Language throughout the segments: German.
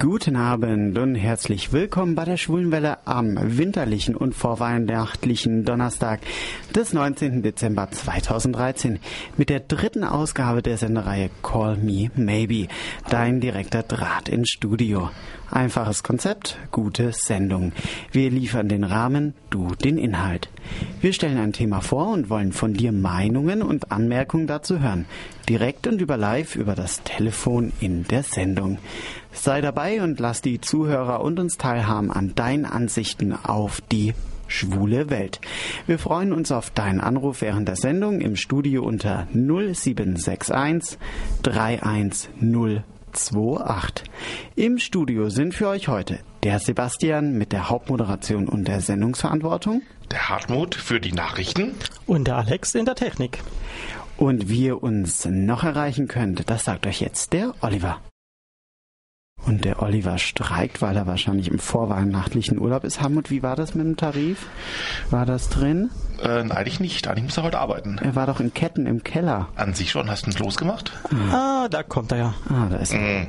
Guten Abend und herzlich willkommen bei der Schwulenwelle am winterlichen und vorweihnachtlichen Donnerstag des 19. Dezember 2013 mit der dritten Ausgabe der Sendereihe Call Me Maybe, dein direkter Draht ins Studio. Einfaches Konzept, gute Sendung. Wir liefern den Rahmen, du den Inhalt. Wir stellen ein Thema vor und wollen von dir Meinungen und Anmerkungen dazu hören. Direkt und live über das Telefon in der Sendung. Sei dabei und lass die Zuhörer und uns teilhaben an deinen Ansichten auf die schwule Welt. Wir freuen uns auf deinen Anruf während der Sendung im Studio unter 0761 31028. Im Studio sind für euch heute der Sebastian mit der Hauptmoderation und der Sendungsverantwortung, der Hartmut für die Nachrichten und der Alex in der Technik. Und wie ihr uns noch erreichen könnt, das sagt euch jetzt der Oliver. Und der Oliver streikt, weil er wahrscheinlich im vorweihnachtlichen Urlaub ist. Hartmut, wie war das mit dem Tarif? War das drin? Eigentlich nicht. Eigentlich muss er heute arbeiten. Er war doch in Ketten im Keller. An sich schon. Hast du uns losgemacht? Da kommt er ja. Da ist er.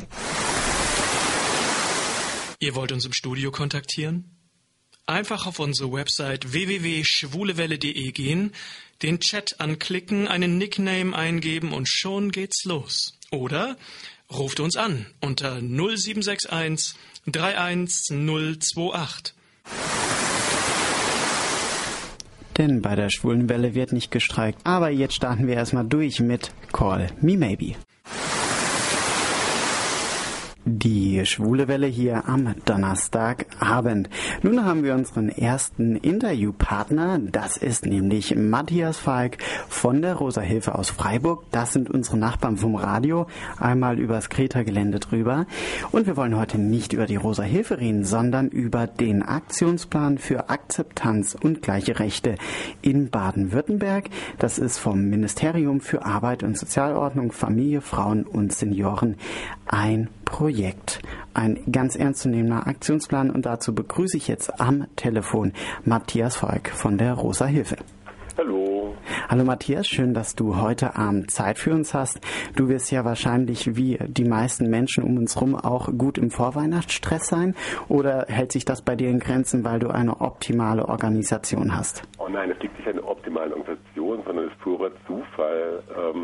Ihr wollt uns im Studio kontaktieren? Einfach auf unsere Website www.schwulewelle.de gehen, den Chat anklicken, einen Nickname eingeben und schon geht's los. Oder ruft uns an unter 0761 31028. Denn bei der Schwulenwelle wird nicht gestreikt. Aber jetzt starten wir erstmal durch mit Call Me Maybe. Die schwule Welle hier am Donnerstagabend. Nun haben wir unseren ersten Interviewpartner. Das ist nämlich Matthias Falk von der Rosa Hilfe aus Freiburg. Das sind unsere Nachbarn vom Radio, einmal übers Kreta-Gelände drüber. Und wir wollen heute nicht über die Rosa Hilfe reden, sondern über den Aktionsplan für Akzeptanz und gleiche Rechte in Baden-Württemberg. Das ist vom Ministerium für Arbeit und Sozialordnung, Familie, Frauen und Senioren ein Projekt. Ein ganz ernstzunehmender Aktionsplan und dazu begrüße ich jetzt am Telefon Matthias Falk von der Rosa Hilfe. Hallo. Hallo Matthias, schön, dass du heute Abend Zeit für uns hast. Du wirst ja wahrscheinlich wie die meisten Menschen um uns rum auch gut im Vorweihnachtsstress sein, oder hält sich das bei dir in Grenzen, weil du eine optimale Organisation hast? Oh nein, es liegt nicht an der optimalen Organisation, sondern es ist purer Zufall.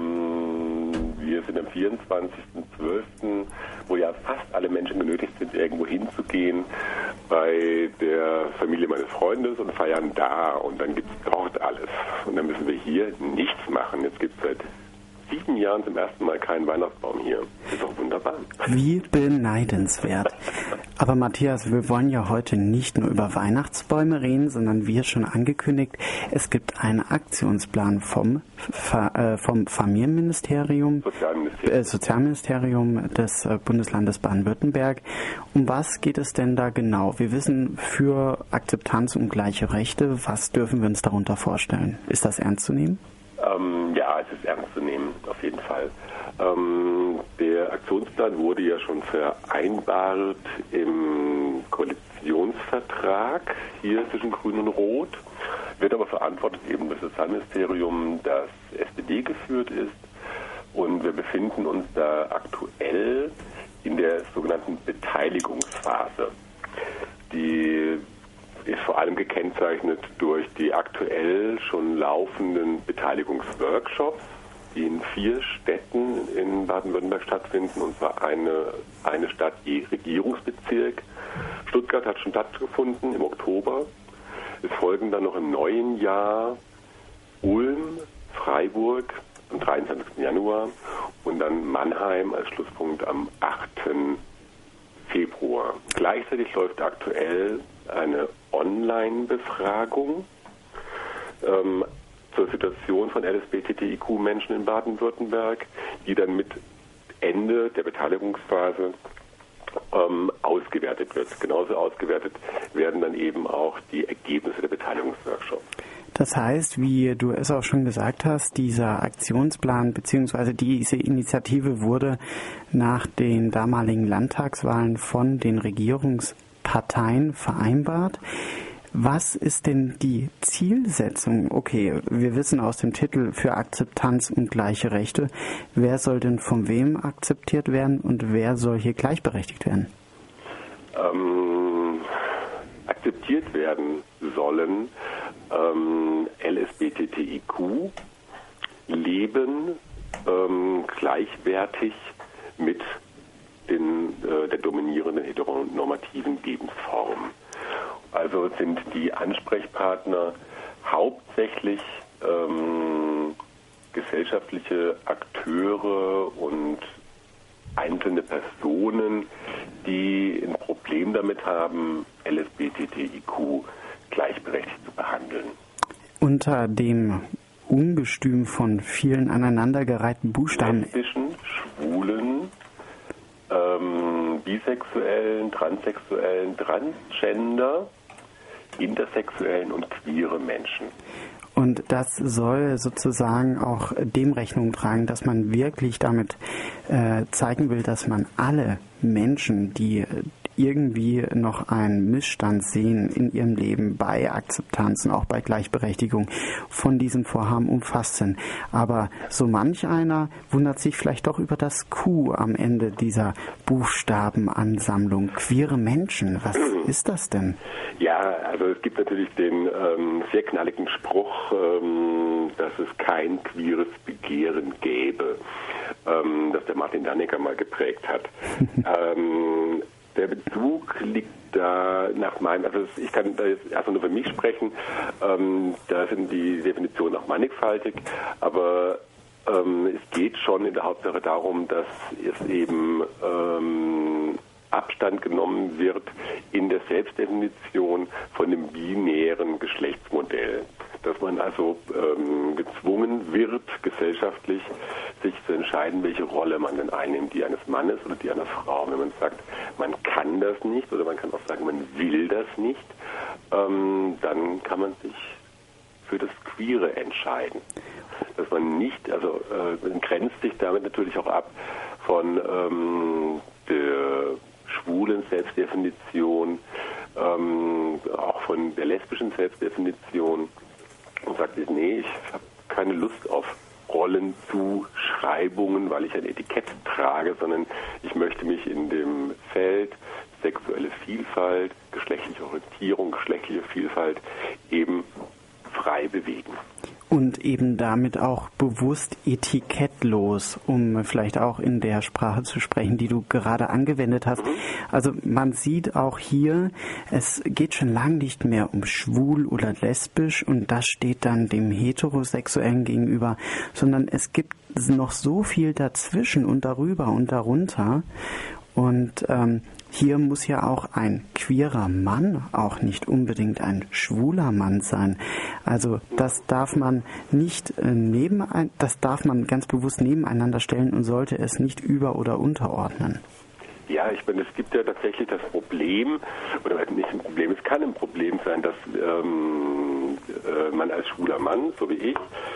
Wir sind am 24.12., wo ja fast alle Menschen genötigt sind, irgendwo hinzugehen, bei der Familie meines Freundes und feiern da. Und dann gibt es dort alles. Und dann müssen wir hier nichts machen. Jetzt gibt es seit 7 Jahren zum ersten Mal keinen Weihnachtsbaum hier. Das ist doch wunderbar. Wie beneidenswert. Aber Matthias, wir wollen ja heute nicht nur über Weihnachtsbäume reden, sondern wie schon angekündigt, es gibt einen Aktionsplan vom Familienministerium, Sozialministerium des Bundeslandes Baden-Württemberg. Um was geht es denn da genau? Wir wissen, für Akzeptanz und gleiche Rechte, was dürfen wir uns darunter vorstellen? Ist das ernst zu nehmen? Ja, es ist ernst zu nehmen, auf jeden Fall. Der Aktionsplan wurde ja schon vereinbart im Koalitionsvertrag hier zwischen Grün und Rot, wird aber verantwortet eben durch das Sozialministerium, das SPD geführt ist. Und wir befinden uns da aktuell in der sogenannten Beteiligungsphase. Die ist vor allem gekennzeichnet durch die aktuell schon laufenden Beteiligungsworkshops, die in 4 Städten in Baden-Württemberg stattfinden, und zwar eine Stadt je Regierungsbezirk. Stuttgart hat schon stattgefunden im Oktober. Es folgen dann noch im neuen Jahr Ulm, Freiburg am 23. Januar und dann Mannheim als Schlusspunkt am 8. Februar. Gleichzeitig läuft aktuell eine Online-Befragung zur Situation von LSBTTIQ-Menschen in Baden-Württemberg, die dann mit Ende der Beteiligungsphase ausgewertet wird. Genauso ausgewertet werden dann eben auch die Ergebnisse der Beteiligungsworkshops. Das heißt, wie du es auch schon gesagt hast, dieser Aktionsplan bzw. diese Initiative wurde nach den damaligen Landtagswahlen von den Regierungsparteien vereinbart. Was ist denn die Zielsetzung? Okay, wir wissen aus dem Titel für Akzeptanz und gleiche Rechte. Wer soll denn von wem akzeptiert werden und wer soll hier gleichberechtigt werden? akzeptiert werden sollen, LSBTTIQ leben gleichwertig mit der dominierenden heteronormativen Lebensform. Also sind die Ansprechpartner hauptsächlich gesellschaftliche Akteure und einzelne Personen, die ein Problem damit haben, LSBTTIQ gleichberechtigt zu behandeln. Unter dem Ungestüm von vielen aneinandergereihten Buchstaben. Lesbischen, Schwulen, Bisexuellen, Transsexuellen, Transgender, intersexuellen und queere Menschen. Und das soll sozusagen auch dem Rechnung tragen, dass man wirklich damit zeigen will, dass man alle Menschen, die irgendwie noch einen Missstand sehen in ihrem Leben bei Akzeptanz und auch bei Gleichberechtigung, von diesem Vorhaben umfasst sind. Aber so manch einer wundert sich vielleicht doch über das Q am Ende dieser Buchstabenansammlung. Queere Menschen, was ist das denn? Ja, also es gibt natürlich den sehr knalligen Spruch, dass es kein queeres Begehren gäbe, das der Martin Dannecker mal geprägt hat. Der Bezug liegt da nach meinem, also ich kann da jetzt erstmal nur für mich sprechen, da sind die Definitionen auch mannigfaltig, aber es geht schon in der Hauptsache darum, dass es eben Abstand genommen wird in der Selbstdefinition von dem binären Geschlechtsmodell. Dass man also gezwungen wird, gesellschaftlich sich zu entscheiden, welche Rolle man denn einnimmt, die eines Mannes oder die einer Frau. Wenn man sagt, man kann das nicht oder man kann auch sagen, man will das nicht, dann kann man sich für das Queere entscheiden. Dass man nicht, also man grenzt sich damit natürlich auch ab von der schwulen Selbstdefinition, auch von der lesbischen Selbstdefinition und sagt, nee, ich habe keine Lust auf Rollenzuschreibungen, weil ich ein Etikett trage, sondern ich möchte mich in dem Feld sexuelle Vielfalt, geschlechtliche Orientierung, geschlechtliche Vielfalt eben frei bewegen. Und eben damit auch bewusst etikettlos, um vielleicht auch in der Sprache zu sprechen, die du gerade angewendet hast. Also man sieht auch hier, es geht schon lange nicht mehr um schwul oder lesbisch und das steht dann dem Heterosexuellen gegenüber, sondern es gibt noch so viel dazwischen und darüber und darunter. Und hier muss ja auch ein queerer Mann auch nicht unbedingt ein schwuler Mann sein. Also das darf man nicht das darf man ganz bewusst nebeneinander stellen und sollte es nicht über- oder unterordnen. Ja, ich meine, es gibt ja tatsächlich das Problem, oder nicht ein Problem, es kann ein Problem sein, dass man als schwuler Mann, so wie ich,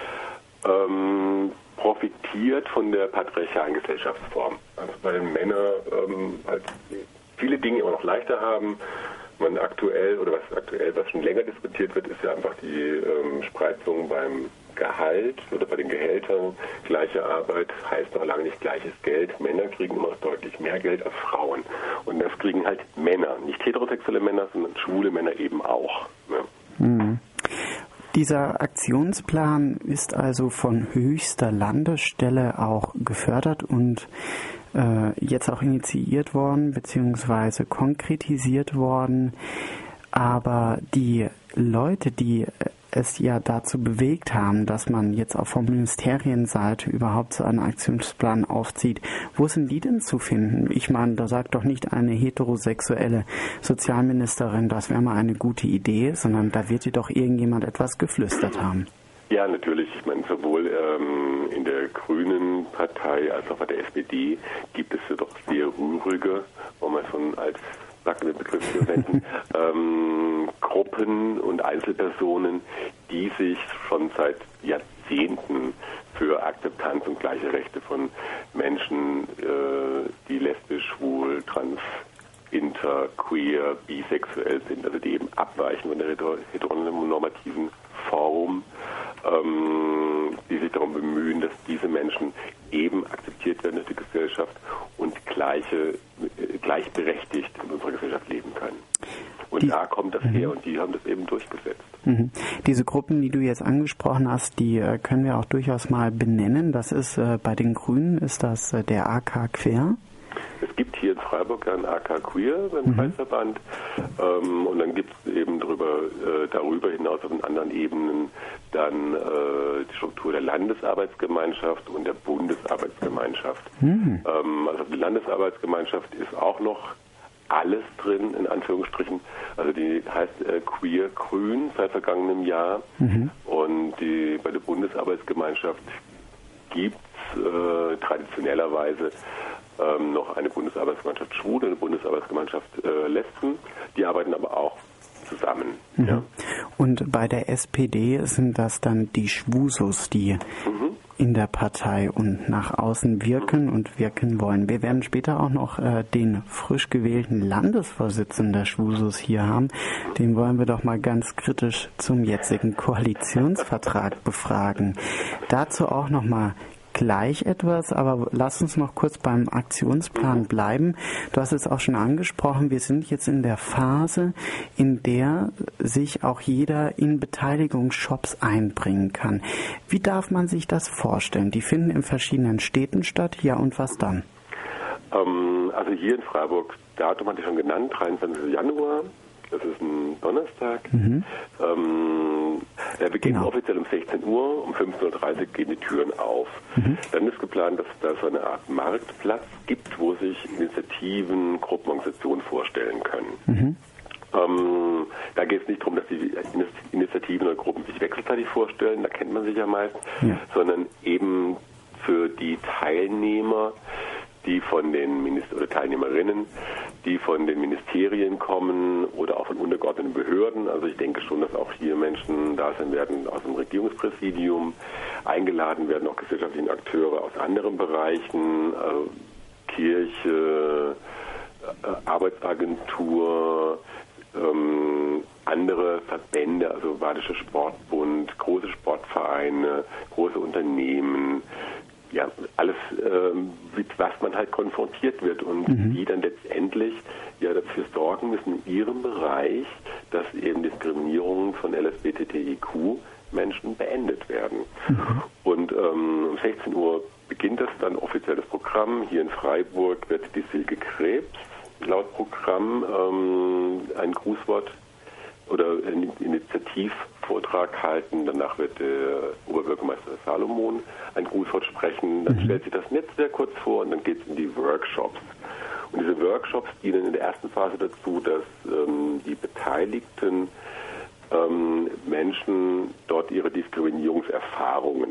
profitiert von der patriarchalen Gesellschaftsform. Also weil Männer halt viele Dinge immer noch leichter haben. Man aktuell, oder was schon länger diskutiert wird, ist ja einfach die Spreizung beim Gehalt oder bei den Gehältern. Gleiche Arbeit heißt noch lange nicht gleiches Geld. Männer kriegen immer noch deutlich mehr Geld als Frauen. Und das kriegen halt Männer, nicht heterosexuelle Männer, sondern schwule Männer eben auch. Ne? Mhm. Dieser Aktionsplan ist also von höchster Landesstelle auch gefördert und jetzt auch initiiert worden bzw. konkretisiert worden. Aber die Leute, die es ja dazu bewegt haben, dass man jetzt auch von Ministerienseite überhaupt so einen Aktionsplan aufzieht, wo sind die denn zu finden? Ich meine, da sagt doch nicht eine heterosexuelle Sozialministerin, das wäre mal eine gute Idee, sondern da wird ihr doch irgendjemand etwas geflüstert haben. Ja, natürlich. Ich meine, sowohl in der Grünen Partei als auch bei der SPD gibt es ja doch sehr rührige, wo man schon als den Begriff verwenden, Gruppen und Einzelpersonen, die sich schon seit Jahrzehnten für Akzeptanz und gleiche Rechte von Menschen, die lesbisch, schwul, trans, inter, queer, bisexuell sind, also die eben abweichen von der heteronormativen Form, die sich darum bemühen, dass diese Menschen eben akzeptiert werden durch die Gesellschaft und gleichberechtigt in unserer Gesellschaft leben können. Und da kommt das her und die haben das eben durchgesetzt. Diese Gruppen, die du jetzt angesprochen hast, die können wir auch durchaus mal benennen. Das ist bei den Grünen, ist das der AK Queer? Es gibt hier in Freiburg einen AK Queer beim Kreisverband und dann gibt es eben darüber hinaus auf den anderen Ebenen dann die Struktur der Landesarbeitsgemeinschaft und der Bundesarbeitsgemeinschaft. Also die Landesarbeitsgemeinschaft ist auch noch alles drin, in Anführungsstrichen. Also die heißt Queer Grün seit vergangenem Jahr und bei der Bundesarbeitsgemeinschaft gibt es traditionellerweise noch eine Bundesarbeitsgemeinschaft Schwule, eine Bundesarbeitsgemeinschaft Lesben. Die arbeiten aber auch zusammen. Ja. Und bei der SPD sind das dann die Schwusos, die in der Partei und nach außen wirken und wirken wollen. Wir werden später auch noch den frisch gewählten Landesvorsitzenden der Schwusos hier haben. Den wollen wir doch mal ganz kritisch zum jetzigen Koalitionsvertrag befragen. Dazu auch noch mal gleich etwas, aber lass uns noch kurz beim Aktionsplan bleiben. Du hast es auch schon angesprochen, wir sind jetzt in der Phase, in der sich auch jeder in Beteiligungsshops einbringen kann. Wie darf man sich das vorstellen? Die finden in verschiedenen Städten statt, ja, und was dann? Also hier in Freiburg, Datum hatte ich schon genannt, 23. Januar. Das ist ein Donnerstag. Er beginnt offiziell um 16 Uhr, um 15.30 Uhr gehen die Türen auf. Dann ist geplant, dass es da so eine Art Marktplatz gibt, wo sich Initiativen, Gruppenorganisationen vorstellen können. Da geht es nicht darum, dass die Initiativen oder Gruppen sich wechselseitig vorstellen, da kennt man sich ja meist, sondern eben für die Teilnehmer, die von den oder Teilnehmerinnen, die von den Ministerien kommen oder auch von untergeordneten Behörden. Also ich denke schon, dass auch hier Menschen da sein werden aus dem Regierungspräsidium. Eingeladen werden auch gesellschaftliche Akteure aus anderen Bereichen, Kirche, Arbeitsagentur, andere Verbände, also Badischer Sportbund, große Sportvereine, große Unternehmen, ja, alles, mit was man halt konfrontiert wird und die dann letztendlich ja dafür sorgen müssen in ihrem Bereich, dass eben Diskriminierungen von LSBTTIQ-Menschen beendet werden. Und um 16 Uhr beginnt das dann offiziell das Programm. Hier in Freiburg wird die Silke Krebs laut Programm ein Grußwort oder einen Initiativvortrag halten. Danach wird der Oberbürgermeister Salomon ein Grußwort sprechen. Dann stellt sich das Netzwerk kurz vor und dann geht es in die Workshops. Und diese Workshops dienen in der ersten Phase dazu, dass die beteiligten Menschen dort ihre Diskriminierungserfahrungen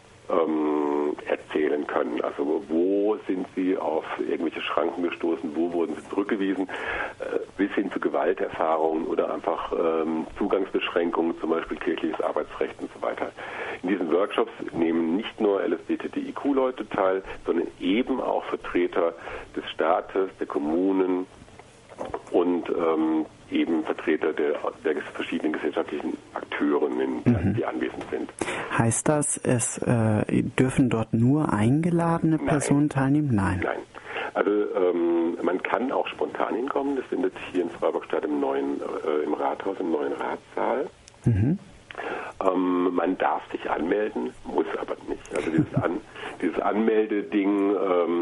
erzählen können. Also wo sind sie auf irgendwelche Schranken gestoßen, wo wurden sie zurückgewiesen, bis hin zu Gewalterfahrungen oder einfach Zugangsbeschränkungen, zum Beispiel kirchliches Arbeitsrecht und so weiter. In diesen Workshops nehmen nicht nur LSBTTIQ-Leute teil, sondern eben auch Vertreter des Staates, der Kommunen und eben Vertreter der verschiedenen gesellschaftlichen Akteuren, die anwesend sind. Heißt das, es dürfen dort nur eingeladene Personen teilnehmen? Nein. Nein. Also man kann auch spontan hinkommen. Das findet hier in Freiburg statt im Rathaus, im neuen Ratssaal. Man darf sich anmelden, muss aber nicht. Also dieses Anmeldeding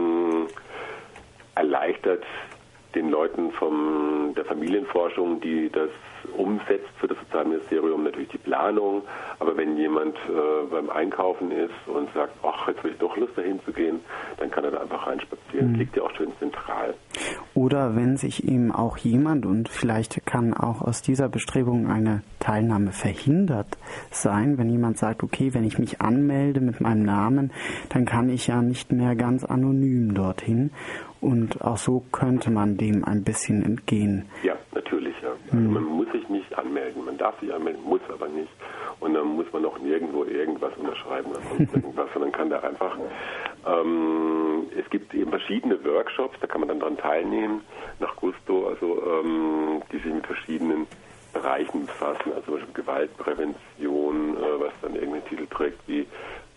erleichtert den Leuten von der Familienforschung, die das umsetzt für das Sozialministerium, natürlich die Planung. Aber wenn jemand beim Einkaufen ist und sagt, ach, jetzt habe ich doch Lust dahin zu gehen, dann kann er da einfach reinspazieren. Liegt ja auch schön zentral. Oder wenn sich ihm auch jemand, und vielleicht kann auch aus dieser Bestrebung eine Teilnahme verhindert sein, wenn jemand sagt, okay, wenn ich mich anmelde mit meinem Namen, dann kann ich ja nicht mehr ganz anonym dorthin. Und auch so könnte man dem ein bisschen entgehen. Ja, natürlich. Ja. Also man muss sich nicht anmelden. Man darf sich anmelden, muss aber nicht. Und dann muss man auch nirgendwo irgendwas unterschreiben oder sonst irgendwas, sondern kann da einfach... es gibt eben verschiedene Workshops, da kann man dann dran teilnehmen, nach Gusto, also die sich mit verschiedenen Bereichen befassen, also zum Beispiel Gewaltprävention, was dann irgendeinen Titel trägt wie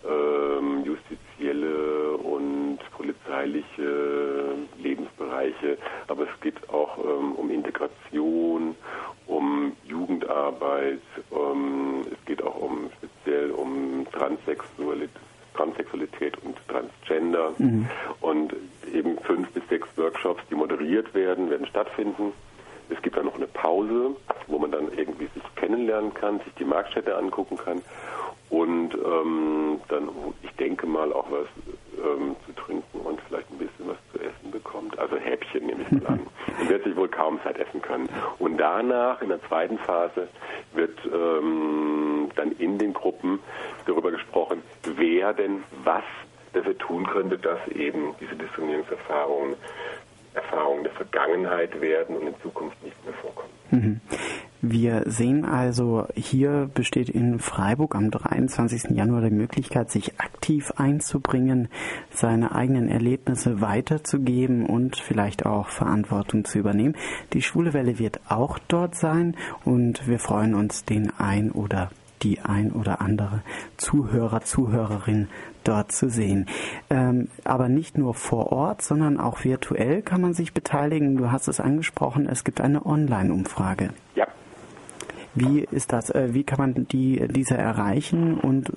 justizielle und polizeiliche Lebensbereiche, aber es geht auch um Integration, um Jugendarbeit, es geht auch speziell um Transsexualität und Transgender und eben 5 bis 6 Workshops, die moderiert werden stattfinden. Es gibt dann noch eine Pause, wo man dann irgendwie sich kennenlernen kann, sich die Marktstätte angucken kann und dann, ich denke mal, auch was zu trinken und vielleicht ein bisschen was zu essen bekommt. Also Häppchen nehme ich mal an. Man wird sich wohl kaum Zeit essen können. Und danach, in der zweiten Phase, wird dann in den Gruppen darüber gesprochen, wer denn was dafür tun könnte, dass eben diese Diskriminierungserfahrungen der Vergangenheit werden und in Zukunft nicht mehr vorkommen. Wir sehen also, hier besteht in Freiburg am 23. Januar die Möglichkeit, sich aktiv einzubringen, seine eigenen Erlebnisse weiterzugeben und vielleicht auch Verantwortung zu übernehmen. Die Schwule Welle wird auch dort sein und wir freuen uns, die ein oder andere Zuhörerin dort zu sehen. Aber nicht nur vor Ort, sondern auch virtuell kann man sich beteiligen. Du hast es angesprochen, es gibt eine Online-Umfrage. Ja. Wie ist das? Wie kann man diese erreichen und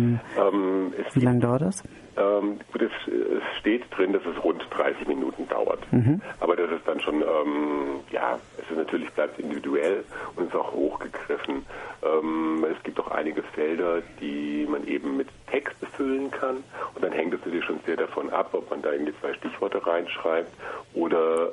wie lange dauert das? Es steht drin, dass es rund 30 Minuten dauert. Aber das ist dann schon, es ist natürlich bleibt individuell und ist auch hochgegriffen. Es gibt auch einige Felder, die man eben mit Text befüllen kann und dann hängt es natürlich schon sehr davon ab, ob man da irgendwie 2 Stichworte reinschreibt oder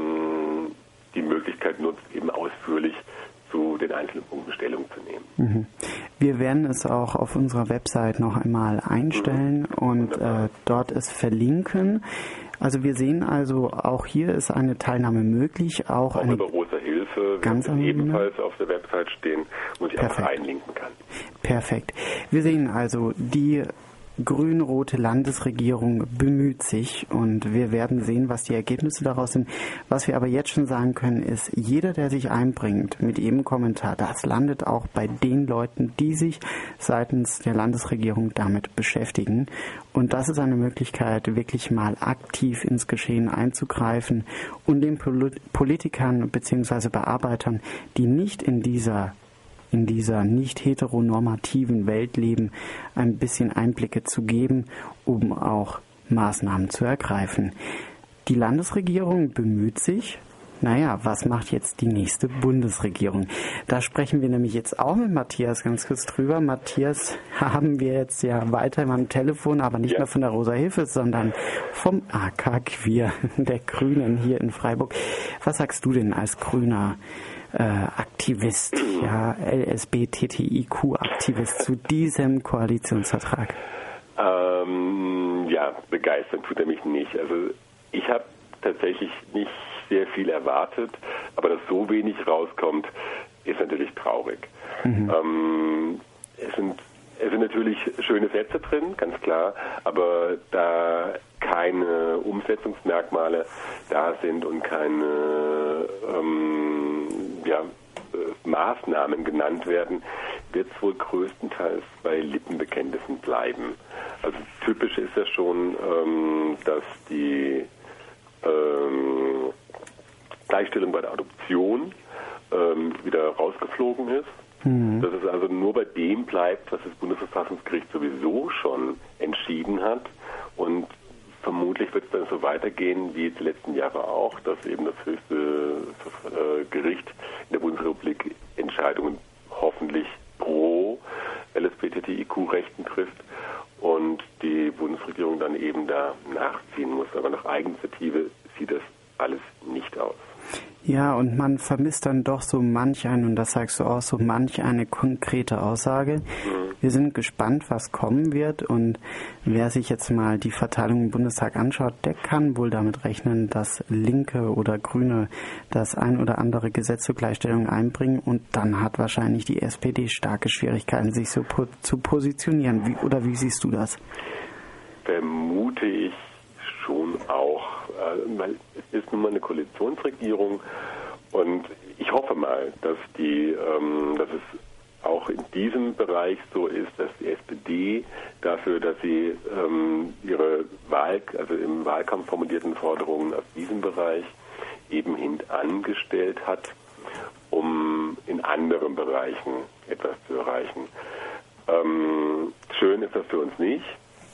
die Möglichkeit nutzt, eben ausführlich zu den einzelnen Punkten Stellung zu nehmen. Wir werden es auch auf unserer Website noch einmal einstellen und dort es verlinken. Also wir sehen also, auch hier ist eine Teilnahme möglich. Auch eine über Rosa Hilfe ganz wird ebenfalls auf der Website stehen, wo ich einfach einlinken kann. Perfekt. Wir sehen also, die grün-rote Landesregierung bemüht sich und wir werden sehen, was die Ergebnisse daraus sind. Was wir aber jetzt schon sagen können, ist, jeder, der sich einbringt mit jedem Kommentar, das landet auch bei den Leuten, die sich seitens der Landesregierung damit beschäftigen. Und das ist eine Möglichkeit, wirklich mal aktiv ins Geschehen einzugreifen und den Politikern bzw. Bearbeitern, die nicht in dieser nicht heteronormativen Welt leben, ein bisschen Einblicke zu geben, um auch Maßnahmen zu ergreifen. Die Landesregierung bemüht sich. Naja, was macht jetzt die nächste Bundesregierung? Da sprechen wir nämlich jetzt auch mit Matthias ganz kurz drüber. Matthias haben wir jetzt ja weiterhin am Telefon, aber nicht mehr von der Rosa Hilfe, sondern vom AK Queer, der Grünen hier in Freiburg. Was sagst du denn als Grüner Aktivist, LSBTTIQ-Aktivist zu diesem Koalitionsvertrag? Begeistern tut er mich nicht. Also ich habe tatsächlich nicht sehr viel erwartet, aber dass so wenig rauskommt, ist natürlich traurig. Es sind natürlich schöne Sätze drin, ganz klar, aber da keine Umsetzungsmerkmale da sind und keine Maßnahmen genannt werden, wird es wohl größtenteils bei Lippenbekenntnissen bleiben. Also typisch ist ja schon, dass die Gleichstellung bei der Adoption wieder rausgeflogen ist. Dass es also nur bei dem bleibt, was das Bundesverfassungsgericht sowieso schon entschieden hat. Und vermutlich wird es dann so weitergehen wie die letzten Jahre auch, dass eben das höchste Gericht in der Bundesrepublik Entscheidungen hoffentlich pro LSBTTIQ-Rechten trifft und die Bundesregierung dann eben da nachziehen muss. Aber nach Eigeninitiative sieht das alles nicht aus. Ja, und man vermisst dann doch so manch eine, und das sagst du auch, so manch eine konkrete Aussage. Wir sind gespannt, was kommen wird, und wer sich jetzt mal die Verteilung im Bundestag anschaut, der kann wohl damit rechnen, dass Linke oder Grüne das ein oder andere Gesetz zur Gleichstellung einbringen, und dann hat wahrscheinlich die SPD starke Schwierigkeiten, sich so zu positionieren. Wie siehst du das? Vermute ich schon auch, weil es ist nun mal eine Koalitionsregierung und ich hoffe mal, dass es auch in diesem Bereich so ist, dass die SPD dafür, dass sie ihre im Wahlkampf formulierten Forderungen aus diesem Bereich eben hintangestellt hat, um in anderen Bereichen etwas zu erreichen. Schön ist das für uns nicht,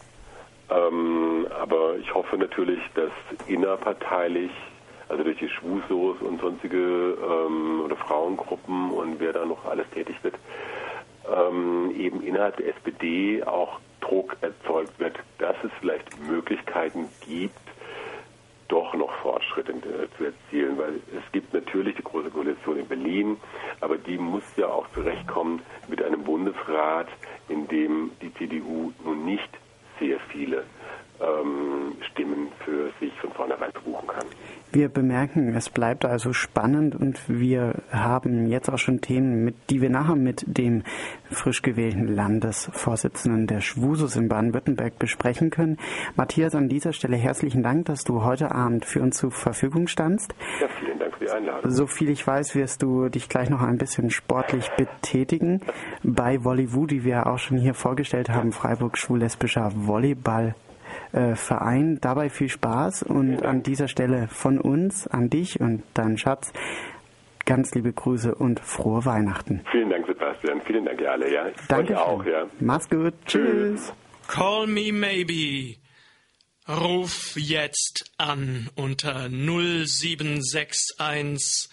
aber ich hoffe natürlich, dass innerparteilich, also durch die Schwusos und sonstige oder Frauengruppen und wer da noch alles tätig wird, eben innerhalb der SPD auch Druck erzeugt wird, dass es vielleicht Möglichkeiten gibt, doch noch Fortschritte zu erzielen, weil es gibt natürlich die Große Koalition in Berlin, aber die muss ja auch zurechtkommen mit einem Bundesrat, in dem die CDU nun nicht sehr viele Stimmen für sich von vornherein verbuchen kann. Wir bemerken, es bleibt also spannend und wir haben jetzt auch schon Themen, die wir nachher mit dem frisch gewählten Landesvorsitzenden der Schwusos in Baden-Württemberg besprechen können. Matthias, an dieser Stelle herzlichen Dank, dass du heute Abend für uns zur Verfügung standst. Ja, vielen Dank für die Einladung. So viel ich weiß, wirst du dich gleich noch ein bisschen sportlich betätigen bei Volleyball, die wir auch schon hier vorgestellt haben, Freiburg Schwul-Lesbischer Volleyball Verein. Dabei viel Spaß und an dieser Stelle von uns an dich und deinen Schatz ganz liebe Grüße und frohe Weihnachten. Vielen Dank, Sebastian. Vielen Dank, ihr alle. Ja. Danke auch. Ja. Mach's gut. Tschüss. Call me maybe. Ruf jetzt an unter 0761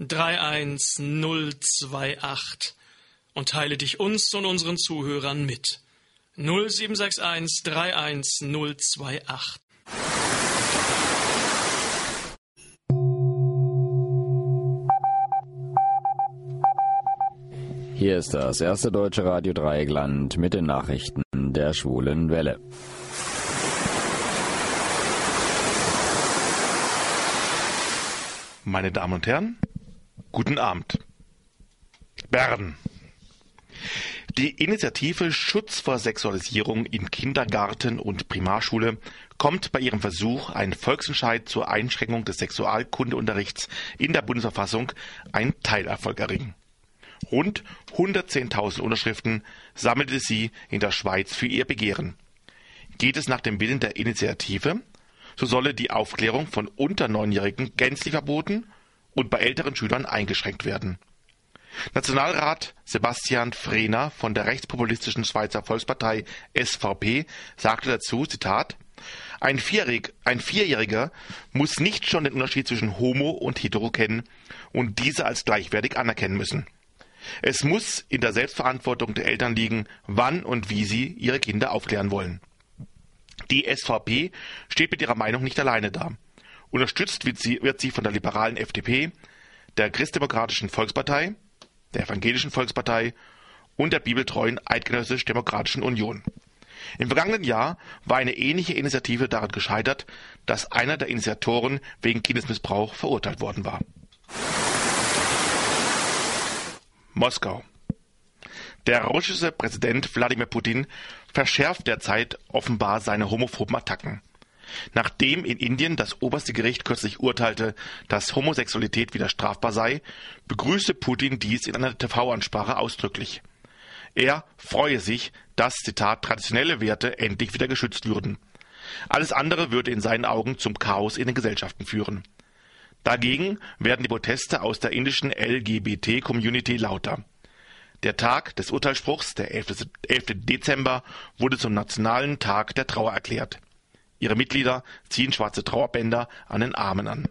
31028 und teile dich uns und unseren Zuhörern mit. 0761 31028. Hier ist das erste deutsche Radio Dreieckland mit den Nachrichten der Schwulen Welle. Meine Damen und Herren, guten Abend. Bern. Die Initiative Schutz vor Sexualisierung in Kindergarten und Primarschule kommt bei ihrem Versuch, einen Volksentscheid zur Einschränkung des Sexualkundeunterrichts in der Bundesverfassung einen Teilerfolg erringen. Rund 110.000 Unterschriften sammelte sie in der Schweiz für ihr Begehren. Geht es nach dem Willen der Initiative, so solle die Aufklärung von unter 9-Jährigen gänzlich verboten und bei älteren Schülern eingeschränkt werden. Nationalrat Sebastian Frehner von der rechtspopulistischen Schweizer Volkspartei SVP sagte dazu, Zitat, ein Vierjähriger muss nicht schon den Unterschied zwischen Homo und Hetero kennen und diese als gleichwertig anerkennen müssen. Es muss in der Selbstverantwortung der Eltern liegen, wann und wie sie ihre Kinder aufklären wollen. Die SVP steht mit ihrer Meinung nicht alleine da. Unterstützt wird sie von der liberalen FDP, der Christdemokratischen Volkspartei, der Evangelischen Volkspartei und der bibeltreuen Eidgenössisch-Demokratischen Union. Im vergangenen Jahr war eine ähnliche Initiative daran gescheitert, dass einer der Initiatoren wegen Kindesmissbrauch verurteilt worden war. Moskau. Der russische Präsident Wladimir Putin verschärft derzeit offenbar seine homophoben Attacken. Nachdem in Indien das oberste Gericht kürzlich urteilte, dass Homosexualität wieder strafbar sei, begrüßte Putin dies in einer TV-Ansprache ausdrücklich. Er freue sich, dass, Zitat, traditionelle Werte endlich wieder geschützt würden. Alles andere würde in seinen Augen zum Chaos in den Gesellschaften führen. Dagegen werden die Proteste aus der indischen LGBT-Community lauter. Der Tag des Urteilsspruchs, der 11. Dezember, wurde zum nationalen Tag der Trauer erklärt. Ihre Mitglieder ziehen schwarze Trauerbänder an den Armen an.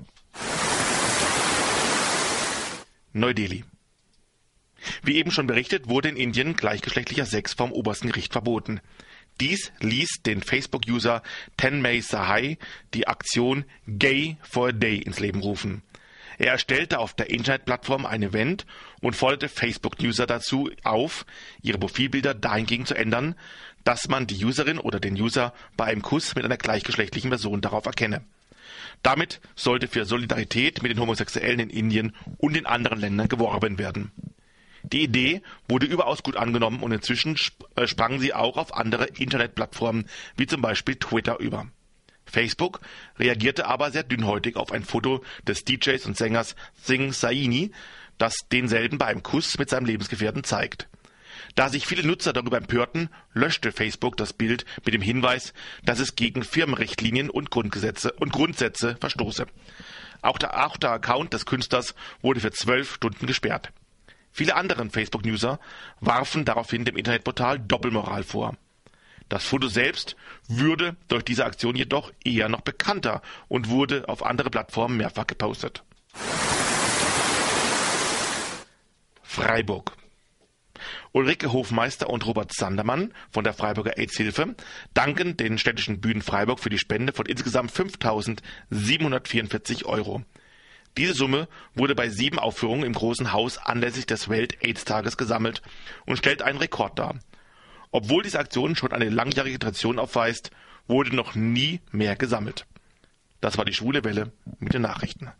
Neu-Delhi. Wie eben schon berichtet, wurde in Indien gleichgeschlechtlicher Sex vom obersten Gericht verboten. Dies ließ den Facebook-User Tanmay Sahai die Aktion Gay for a Day ins Leben rufen. Er erstellte auf der Internetplattform ein Event und forderte Facebook-User dazu auf, ihre Profilbilder dahingehend zu ändern, dass man die Userin oder den User bei einem Kuss mit einer gleichgeschlechtlichen Person darauf erkenne. Damit sollte für Solidarität mit den Homosexuellen in Indien und in anderen Ländern geworben werden. Die Idee wurde überaus gut angenommen und inzwischen sprang sie auch auf andere Internetplattformen wie zum Beispiel Twitter über. Facebook reagierte aber sehr dünnhäutig auf ein Foto des DJs und Sängers Singh Saini, das denselben bei einem Kuss mit seinem Lebensgefährten zeigt. Da sich viele Nutzer darüber empörten, löschte Facebook das Bild mit dem Hinweis, dass es gegen Firmenrichtlinien und Grundsätze verstoße. Auch der Account des Künstlers wurde für 12 Stunden gesperrt. Viele andere Facebook-User warfen daraufhin dem Internetportal Doppelmoral vor. Das Foto selbst würde durch diese Aktion jedoch eher noch bekannter und wurde auf andere Plattformen mehrfach gepostet. Freiburg. Ulrike Hofmeister und Robert Sandermann von der Freiburger AIDS-Hilfe danken den städtischen Bühnen Freiburg für die Spende von insgesamt 5.744 €. Diese Summe wurde bei 7 Aufführungen im Großen Haus anlässlich des Welt-AIDS-Tages gesammelt und stellt einen Rekord dar. Obwohl diese Aktion schon eine langjährige Tradition aufweist, wurde noch nie mehr gesammelt. Das war die Schwule Welle mit den Nachrichten.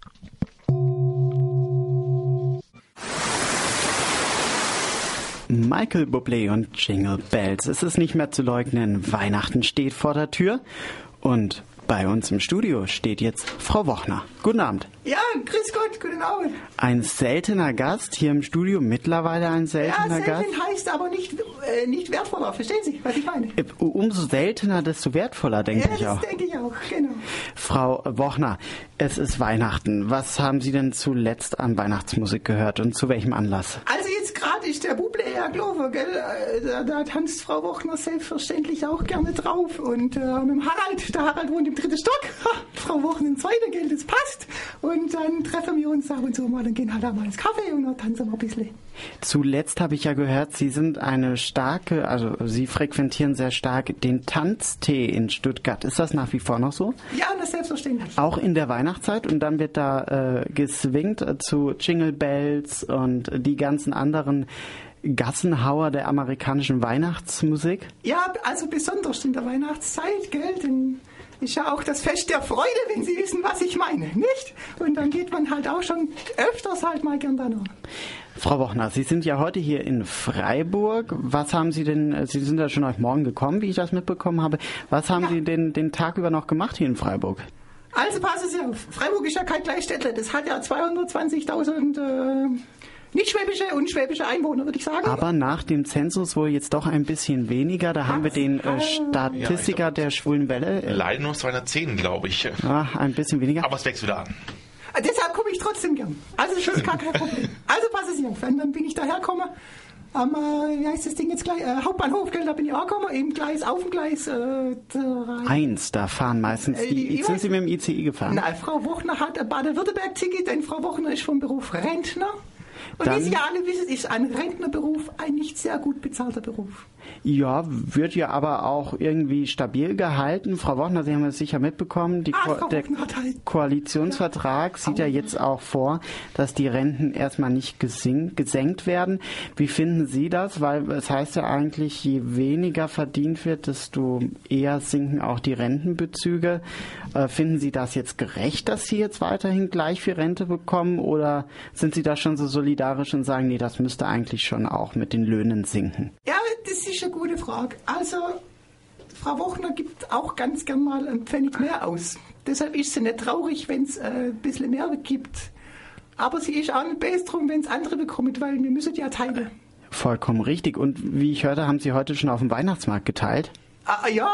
Michael Bublé und Jingle Bells. Es ist nicht mehr zu leugnen, Weihnachten steht vor der Tür und bei uns im Studio steht jetzt Frau Wochner. Guten Abend. Ja, grüß Gott, guten Abend. Ein seltener Gast hier im Studio, mittlerweile ein seltener Gast. Ja, selten heißt aber nicht wertvoller, verstehen Sie, was ich meine? Umso seltener, desto wertvoller, denke ich auch. Ja, das denke ich auch, genau. Frau Wochner, es ist Weihnachten. Was haben Sie denn zuletzt an Weihnachtsmusik gehört und zu welchem Anlass? Also jetzt gerade ist der Bublé ja gelaufen, gell? Da tanzt Frau Wochner selbstverständlich auch gerne drauf. Und mit dem Harald, der Harald wohnt im 3. Stock, Frau Wochner im 2., gell, das passt. Und dann treffen wir uns ab und zu mal und gehen halt einmal ins Café und dann tanzen wir ein bisschen. Zuletzt habe ich ja gehört, Sie sind Sie frequentieren sehr stark den Tanztee in Stuttgart. Ist das nach wie vor noch so? Ja, das selbstverständlich. Auch in der Weihnachtszeit und dann wird da geswingt zu Jingle Bells und die ganzen anderen Gassenhauer der amerikanischen Weihnachtsmusik? Ja, also besonders in der Weihnachtszeit, gell, denn ist ja auch das Fest der Freude, wenn Sie wissen, was ich meine, nicht? Und dann geht man halt auch schon öfters halt mal gern da noch. Frau Wochner, Sie sind ja heute hier in Freiburg. Was haben Sie denn, Sie sind ja schon heute Morgen gekommen, wie ich das mitbekommen habe. Was haben Sie denn den Tag über noch gemacht hier in Freiburg? Also passen Sie auf, Freiburg ist ja kein Kleinstädtler, das hat ja 220.000 nicht-schwäbische und schwäbische Einwohner, würde ich sagen. Aber nach dem Zensus wohl jetzt doch ein bisschen weniger. Da haben wir den Statistiker der Schwulen Welle. Leider nur 210, glaube ich. Ein bisschen weniger. Aber es wächst wieder an. Deshalb komme ich trotzdem gern. Also das ist gar kein Problem. Also passen Sie auf, dann bin ich dahergekommen. Wie heißt das Ding jetzt gleich? Hauptbahnhof, gell, da bin ich auch gekommen, eben Gleis, auf dem Gleis 3. 1, da fahren meistens die. Sind Sie mit dem ICE gefahren? Nein, Frau Wochner hat ein Baden-Württemberg-Ticket, denn Frau Wochner ist vom Beruf Rentner. Und wie Sie ja alle wissen, ist ein Rentnerberuf ein nicht sehr gut bezahlter Beruf. Ja, wird ja aber auch irgendwie stabil gehalten. Frau Wochner, Sie haben es sicher mitbekommen, der Koalitionsvertrag sieht ja jetzt auch vor, dass die Renten erstmal nicht gesenkt werden. Wie finden Sie das? Weil es heißt ja eigentlich, je weniger verdient wird, desto eher sinken auch die Rentenbezüge. Finden Sie das jetzt gerecht, dass Sie jetzt weiterhin gleich viel Rente bekommen? Oder sind Sie da schon so solidarisch und sagen, nee, das müsste eigentlich schon auch mit den Löhnen sinken? Ja, das ist eine gute Frage. Also, Frau Wochner gibt auch ganz gern mal einen Pfennig mehr aus. Deshalb ist sie nicht traurig, wenn es ein bisschen mehr gibt. Aber sie ist auch nicht böse drum, wenn es andere bekommen, weil wir müssen ja teilen. Vollkommen richtig. Und wie ich hörte, haben Sie heute schon auf dem Weihnachtsmarkt geteilt? Ja,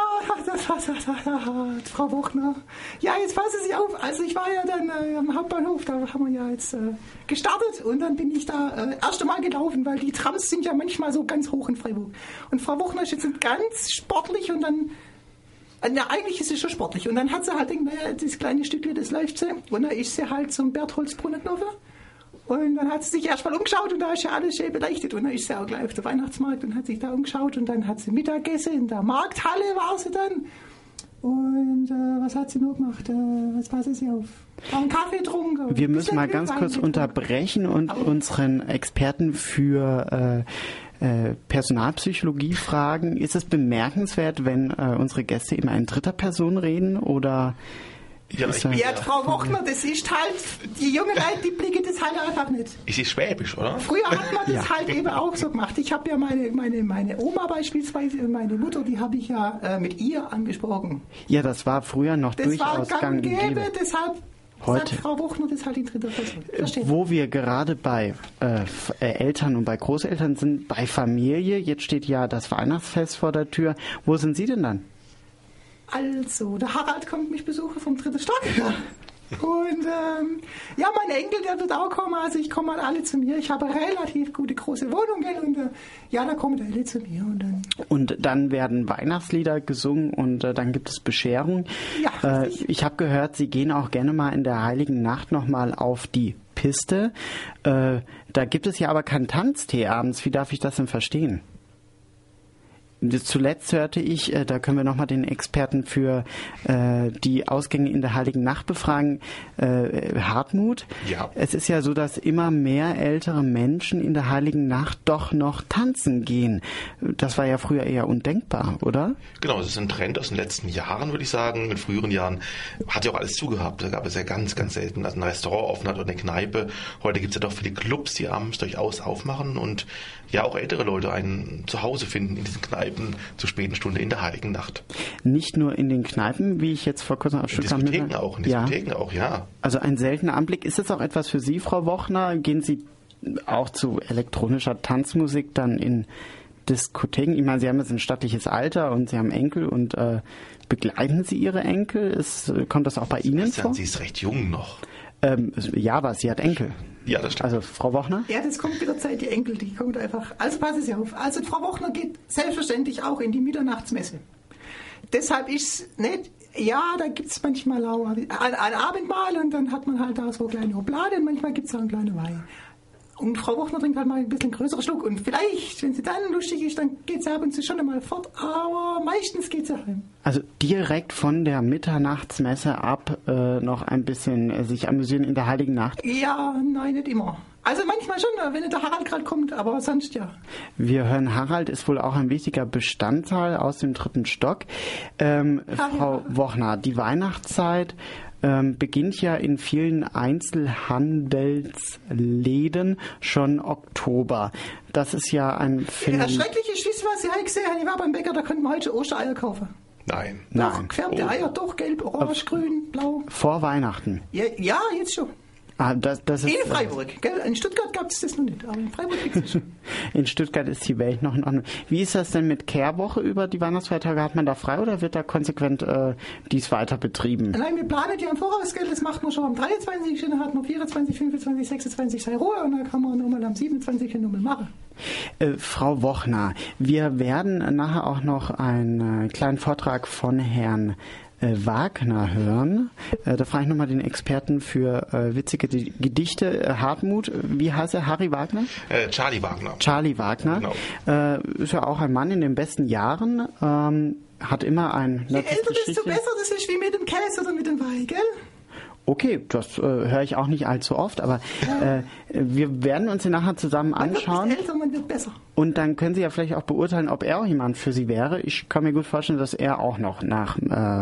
Frau Wochner. Ja, jetzt passen Sie auf. Also ich war ja dann am Hauptbahnhof, da haben wir ja jetzt gestartet und dann bin ich da erst einmal gelaufen, weil die Trams sind ja manchmal so ganz hoch in Freiburg. Und Frau Wochner ist jetzt ganz sportlich und dann, eigentlich ist sie schon sportlich. Und dann hat sie halt gedacht, naja, das kleine Stückchen, das läuft sie. Und dann ist sie halt zum Bertholdsbrunnen gelaufen. Und dann hat sie sich erst mal umgeschaut und da ist ja alles schön beleuchtet. Und dann ist sie auch gleich auf den Weihnachtsmarkt und hat sich da umgeschaut. Und dann hat sie Mittagessen in der Markthalle war sie dann. Und was hat sie noch gemacht? Was passen Sie auf? Einen Kaffee getrunken. Wir müssen mal ganz kurz unterbrechen und unseren Experten für Personalpsychologie fragen. Ist es bemerkenswert, wenn unsere Gäste immer in dritter Person reden oder... Ja, Frau Wochner, das ist halt, die jungen Leute, die blicken das halt einfach nicht. Ist es schwäbisch, oder? Früher hat man das halt eben auch so gemacht. Ich habe ja meine Oma beispielsweise, meine Mutter, die habe ich ja mit ihr angesprochen. Ja, das war früher noch das durchaus gang und gäbe. Deshalb Heute, sagt Frau Wuchner, das ist halt die dritte Person. Verstehe. wo wir gerade bei Eltern und bei Großeltern sind, bei Familie, jetzt steht ja das Weihnachtsfest vor der Tür. Wo sind Sie denn dann? Also, der Harald kommt mich besuchen vom dritten Stock. Und ja, mein Enkel, der wird auch kommen. Also ich komme alle zu mir. Ich habe eine relativ gute große Wohnung, gell? Und ja, da kommen alle zu mir. Und dann werden Weihnachtslieder gesungen und dann gibt es Bescherung. Ja, ich habe gehört, Sie gehen auch gerne mal in der Heiligen Nacht nochmal auf die Piste. Da gibt es ja aber keinen Tanztee abends. Wie darf ich das denn verstehen? Zuletzt hörte ich, da können wir nochmal den Experten für die Ausgänge in der Heiligen Nacht befragen, Hartmut. Ja. Es ist ja so, dass immer mehr ältere Menschen in der Heiligen Nacht doch noch tanzen gehen. Das war ja früher eher undenkbar, oder? Genau, das ist ein Trend aus den letzten Jahren, würde ich sagen. In früheren Jahren hat ja auch alles zugehabt. Da gab es ja ganz, ganz selten, dass ein Restaurant offen hat oder eine Kneipe. Heute gibt es ja doch viele Clubs, die abends durchaus aufmachen und ja auch ältere Leute ein Zuhause finden in diesen Kneipen zur späten Stunde in der Heiligen Nacht. Nicht nur in den Kneipen, wie ich jetzt vor kurzem auf Stuttgart In Diskotheken auch, ja. Also ein seltener Anblick. Ist das auch etwas für Sie, Frau Wochner? Gehen Sie auch zu elektronischer Tanzmusik dann in Diskotheken? Ich meine, Sie haben jetzt ein stattliches Alter und Sie haben Enkel und begleiten Sie Ihre Enkel? Kommt das auch bei Ihnen vor? Sie ist recht jung noch. Ja, aber sie hat Enkel. Ja, das stimmt. Also Frau Wochner? Ja, das kommt mit der Zeit, die Enkel, die kommt einfach. Also passen Sie auf. Also Frau Wochner geht selbstverständlich auch in die Mitternachtsmesse. Deshalb ist nicht, ja, da gibt es manchmal auch ein Abendmahl und dann hat man halt da so kleine Oblade und manchmal gibt es auch einen kleinen Wein. Und Frau Wochner trinkt halt mal ein bisschen größeren Schluck. Und vielleicht, wenn sie dann lustig ist, dann geht sie ab und zu schon einmal fort. Aber meistens geht sie heim. Also direkt von der Mitternachtsmesse ab noch ein bisschen sich amüsieren in der Heiligen Nacht? Ja, nein, nicht immer. Also manchmal schon, wenn der Harald gerade kommt, aber sonst ja. Wir hören, Harald ist wohl auch ein wichtiger Bestandteil aus dem dritten Stock. Frau Wochner, die Weihnachtszeit beginnt ja in vielen Einzelhandelsläden schon Oktober. Das ist ja ein Phänomen. Ja, schrecklich ist, wisst ihr, was ich heute gesehen habe? Ich war beim Bäcker, da konnte man heute Ostereier kaufen. Nein. Doch, gefärbte Eier, doch, gelb, orange, grün, blau. Vor Weihnachten? Ja, jetzt schon. Das ist, in Freiburg, gell? In Stuttgart gab es das noch nicht, aber in Freiburg gibt es schon. In Stuttgart ist die Welt noch in Ordnung. Wie ist das denn mit Kehrwoche über die Weihnachtsfeiertage? Hat man da frei oder wird da konsequent dies weiter betrieben? Nein, wir planen ja im Voraus, gell? Das macht man schon am 23. Dann hat man 24, 25, 26 sei Ruhe und dann kann man nochmal am 27. nochmal machen. Frau Wochner, wir werden nachher auch noch einen kleinen Vortrag von Herrn Wagner hören. Da frage ich nochmal den Experten für witzige Gedichte. Hartmut, wie heißt er? Harry Wagner? Charlie Wagner. Charlie Wagner. Genau. Ist ja auch ein Mann in den besten Jahren. Hat immer ein... Je älter, desto besser. Das ist wie mit dem Käse oder mit dem Wein, gell? Okay, das höre ich auch nicht allzu oft, aber wir werden uns den nachher zusammen anschauen. Man wird älter, man wird besser. Und dann können Sie ja vielleicht auch beurteilen, ob er auch jemand für Sie wäre. Ich kann mir gut vorstellen, dass er auch noch nach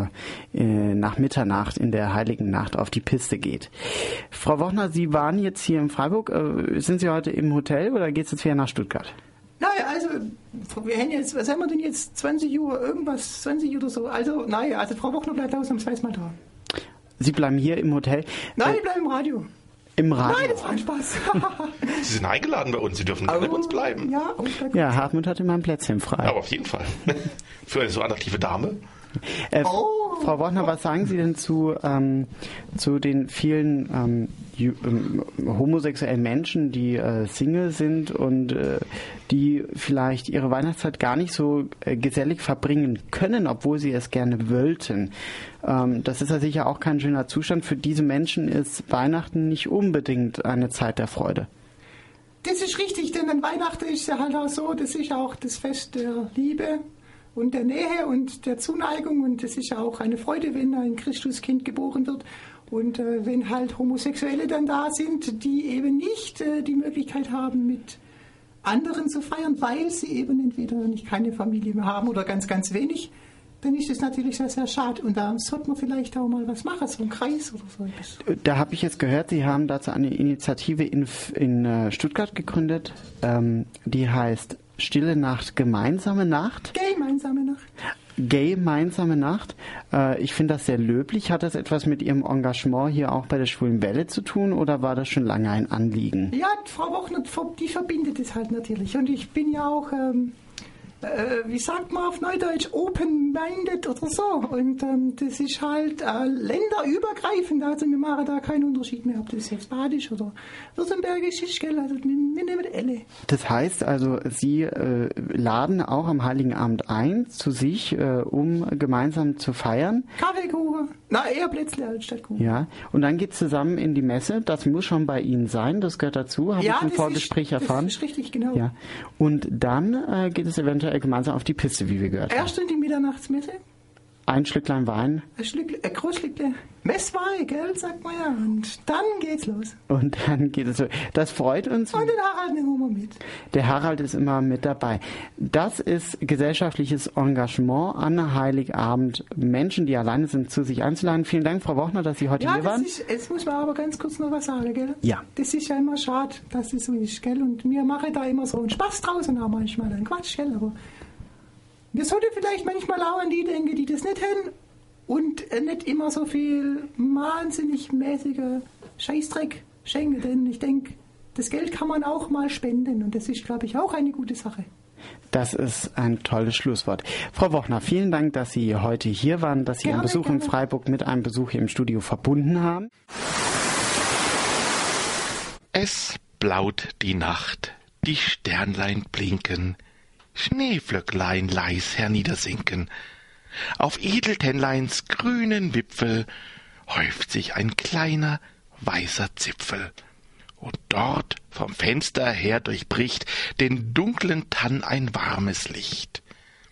Mitternacht in der Heiligen Nacht auf die Piste geht. Frau Wochner, Sie waren jetzt hier in Freiburg. Sind Sie heute im Hotel oder geht es jetzt wieder nach Stuttgart? Naja, also, wir haben jetzt, was haben wir denn jetzt? 20 Uhr, irgendwas, 20 oder so. Also, naja, also Frau Wochner bleibt ausnahmsweise mal da. Sie bleiben hier im Hotel? Nein, ich bleibe im Radio. Im Radio? Nein, das war ein Spaß. Sie sind eingeladen bei uns, Sie dürfen gerne bei uns bleiben. Ja, Hartmut hat immer ein Plätzchen frei. Aber auf jeden Fall. Für eine so attraktive Dame. Frau Wochner, was sagen Sie denn zu den vielen homosexuellen Menschen, die Single sind und die vielleicht ihre Weihnachtszeit gar nicht so gesellig verbringen können, obwohl sie es gerne wollten? Das ist ja sicher auch kein schöner Zustand. Für diese Menschen ist Weihnachten nicht unbedingt eine Zeit der Freude. Das ist richtig, denn an Weihnachten ist ja halt auch so, das ist auch das Fest der Liebe und der Nähe und der Zuneigung und es ist ja auch eine Freude, wenn ein Christuskind geboren wird und wenn halt Homosexuelle dann da sind, die eben nicht die Möglichkeit haben, mit anderen zu feiern, weil sie eben entweder nicht keine Familie mehr haben oder ganz, ganz wenig, dann ist es natürlich sehr, sehr schade und da sollte man vielleicht auch mal was machen, so ein Kreis oder so etwas. Da habe ich jetzt gehört, Sie haben dazu eine Initiative in Stuttgart gegründet, die heißt Stille Nacht, gemeinsame Nacht. Gemeinsame Nacht. Gemeinsame Nacht. Ich finde das sehr löblich. Hat das etwas mit Ihrem Engagement hier auch bei der Schwulen Welle zu tun oder war das schon lange ein Anliegen? Ja, Frau Wochner, die verbindet es halt natürlich. Und ich bin ja auch, wie sagt man auf Neudeutsch, open-minded oder so. Und das ist halt länderübergreifend. Also wir machen da keinen Unterschied mehr, ob das jetzt badisch oder württembergisch ist, gell? Also wir nehmen alle. Das heißt also, Sie laden auch am Heiligen Abend ein zu sich, um gemeinsam zu feiern. Kaffeekuchen. Na, eher Plätzle als Stadtkuchen. Ja, und dann geht es zusammen in die Messe. Das muss schon bei Ihnen sein, das gehört dazu, habe ich im Vorgespräch erfahren. Das ist richtig, genau. Ja. Und dann geht es eventuell gemeinsam auf die Piste, wie wir gehört haben. Erst in die Mitternachtsmesse. Ein Schlücklein Wein. Ein Großschlückle Messwein, gell, sagt man ja. Und dann geht's los. Und dann geht es so. Das freut uns. Und den Harald nehmen wir mit. Der Harald ist immer mit dabei. Das ist gesellschaftliches Engagement an Heiligabend. Menschen, die alleine sind, zu sich einzuladen. Vielen Dank, Frau Wochner, dass Sie heute hier waren. Jetzt muss man aber ganz kurz noch was sagen, gell? Ja. Das ist ja immer schade, dass es so ist, gell? Und wir machen da immer so einen Spaß draus und auch manchmal einen Quatsch, gell? Aber wir sollten vielleicht manchmal auch an die denken, die das nicht haben und nicht immer so viel wahnsinnig mäßiger Scheißdreck schenken, denn ich denke, das Geld kann man auch mal spenden und das ist, glaube ich, auch eine gute Sache. Das ist ein tolles Schlusswort. Frau Wochner, vielen Dank, dass Sie heute hier waren, dass Sie Ihren Besuch in Freiburg mit einem Besuch hier im Studio verbunden haben. Es blaut die Nacht, die Sternlein blinken, Schneeflöcklein leis herniedersinken. Auf Edeltennleins grünen Wipfel häuft sich ein kleiner, weißer Zipfel. Und dort vom Fenster her durchbricht den dunklen Tann ein warmes Licht.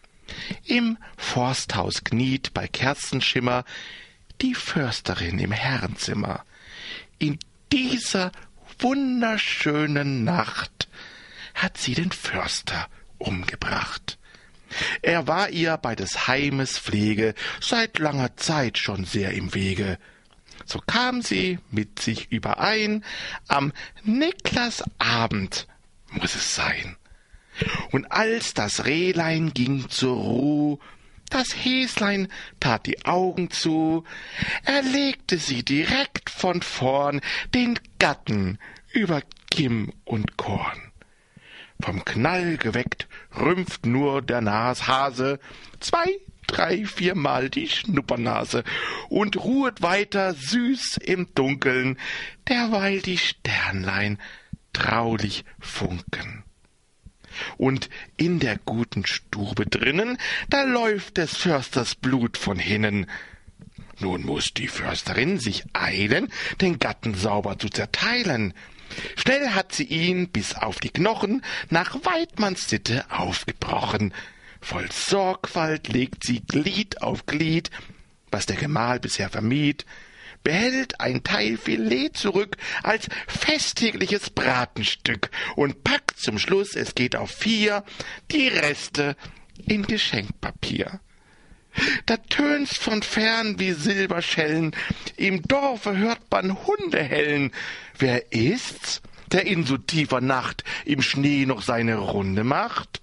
Im Forsthaus kniet bei Kerzenschimmer die Försterin im Herrenzimmer. In dieser wunderschönen Nacht hat sie den Förster umgebracht. Er war ihr bei des Heimes Pflege seit langer Zeit schon sehr im Wege. So kam sie mit sich überein, am Niklasabend muß es sein. Und als das Rehlein ging zur Ruh, das Häslein tat die Augen zu, erlegte sie direkt von vorn den Gatten über Kimm und Korn. Vom Knall geweckt rümpft nur der Nashase 2, 3, 4-mal die Schnuppernase und ruhet weiter süß im Dunkeln, derweil die Sternlein traulich funken. Und in der guten Stube drinnen, da läuft des Försters Blut von hinnen. Nun muß die Försterin sich eilen, den Gatten sauber zu zerteilen. Schnell hat sie ihn bis auf die Knochen nach Weidmanns Sitte aufgebrochen. Voll Sorgfalt legt sie Glied auf Glied, was der Gemahl bisher vermied, behält ein Teil Filet zurück als festtägliches Bratenstück und packt zum Schluss, es geht auf 4, die Reste in Geschenkpapier. Da tönt's von fern wie Silberschellen, im Dorfe hört man Hunde hellen. Wer ist's, der in so tiefer Nacht im Schnee noch seine Runde macht?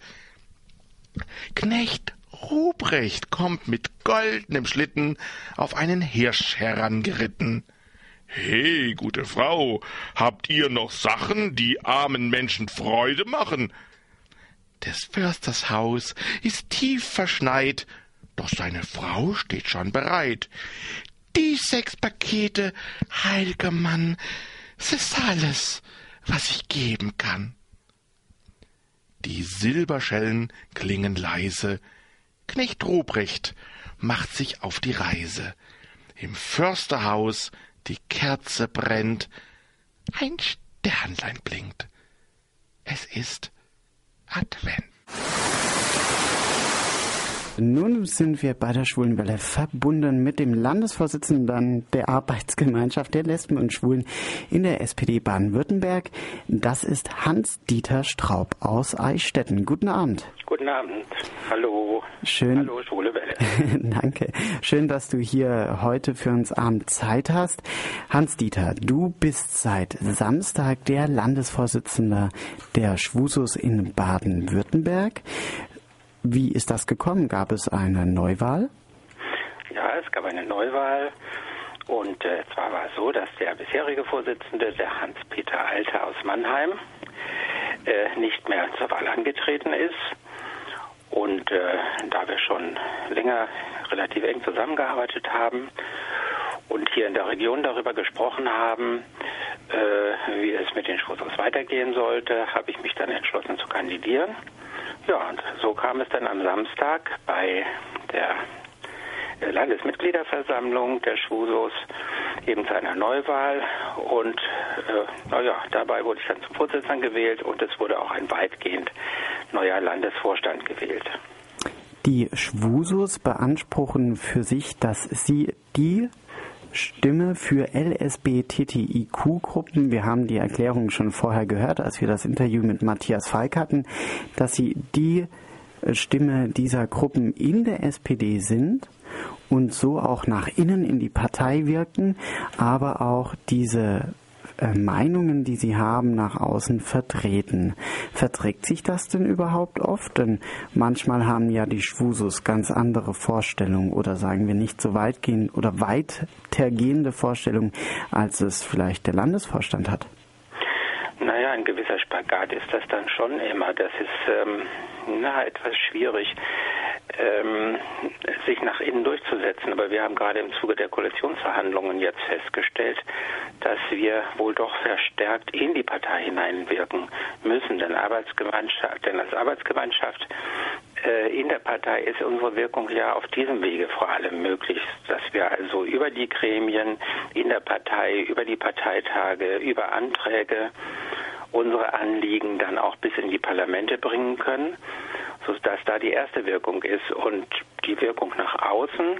Knecht Ruprecht kommt mit goldenem Schlitten auf einen Hirsch herangeritten. »He, gute Frau, habt ihr noch Sachen, die armen Menschen Freude machen?« Des Försters Haus ist tief verschneit, doch seine Frau steht schon bereit. »Die 6 Pakete, heil'ger Mann, es ist alles, was ich geben kann.« Die Silberschellen klingen leise, Knecht Ruprecht macht sich auf die Reise. Im Försterhaus die Kerze brennt, ein Sternlein blinkt. Es ist Advent. Nun sind wir bei der Schwulen Welle verbunden mit dem Landesvorsitzenden der Arbeitsgemeinschaft der Lesben und Schwulen in der SPD Baden-Württemberg. Das ist Hans-Dieter Straub aus Eichstätten. Guten Abend. Guten Abend. Hallo. Schön. Hallo, Schwule Welle. Danke. Schön, dass du hier heute für uns Abend Zeit hast. Hans-Dieter, du bist seit Samstag der Landesvorsitzende der Schwusos in Baden-Württemberg. Wie ist das gekommen? Gab es eine Neuwahl? Ja, es gab eine Neuwahl. Und zwar war es so, dass der bisherige Vorsitzende, der Hans-Peter Alter aus Mannheim, nicht mehr zur Wahl angetreten ist. Und da wir schon länger relativ eng zusammengearbeitet haben und hier in der Region darüber gesprochen haben, wie es mit den Schwusos weitergehen sollte, habe ich mich dann entschlossen zu kandidieren. Ja, und so kam es dann am Samstag bei der Landesmitgliederversammlung der Schwusos eben zu einer Neuwahl und dabei wurde ich dann zum Vorsitzenden gewählt und es wurde auch ein weitgehend neuer Landesvorstand gewählt. Die Schwusos beanspruchen für sich, dass sie die Stimme für LSBTTIQ-Gruppen, wir haben die Erklärung schon vorher gehört, als wir das Interview mit Matthias Falk hatten, dass sie die Stimme dieser Gruppen in der SPD sind und so auch nach innen in die Partei wirken, aber auch diese Meinungen, die sie haben, nach außen vertreten. Verträgt sich das denn überhaupt oft? Denn manchmal haben ja die Schwusos ganz andere Vorstellungen oder sagen wir nicht so weitgehend oder weitergehende Vorstellungen, als es vielleicht der Landesvorstand hat. Naja, ein gewisser Spagat ist das dann schon immer. Das ist etwas schwierig, sich nach innen durchzusetzen. Aber wir haben gerade im Zuge der Koalitionsverhandlungen jetzt festgestellt, dass wir wohl doch verstärkt in die Partei hineinwirken müssen. Denn als Arbeitsgemeinschaft in der Partei ist unsere Wirkung ja auf diesem Wege vor allem möglich, dass wir also über die Gremien in der Partei, über die Parteitage, über Anträge unsere Anliegen dann auch bis in die Parlamente bringen können, sodass da die erste Wirkung ist und die Wirkung nach außen,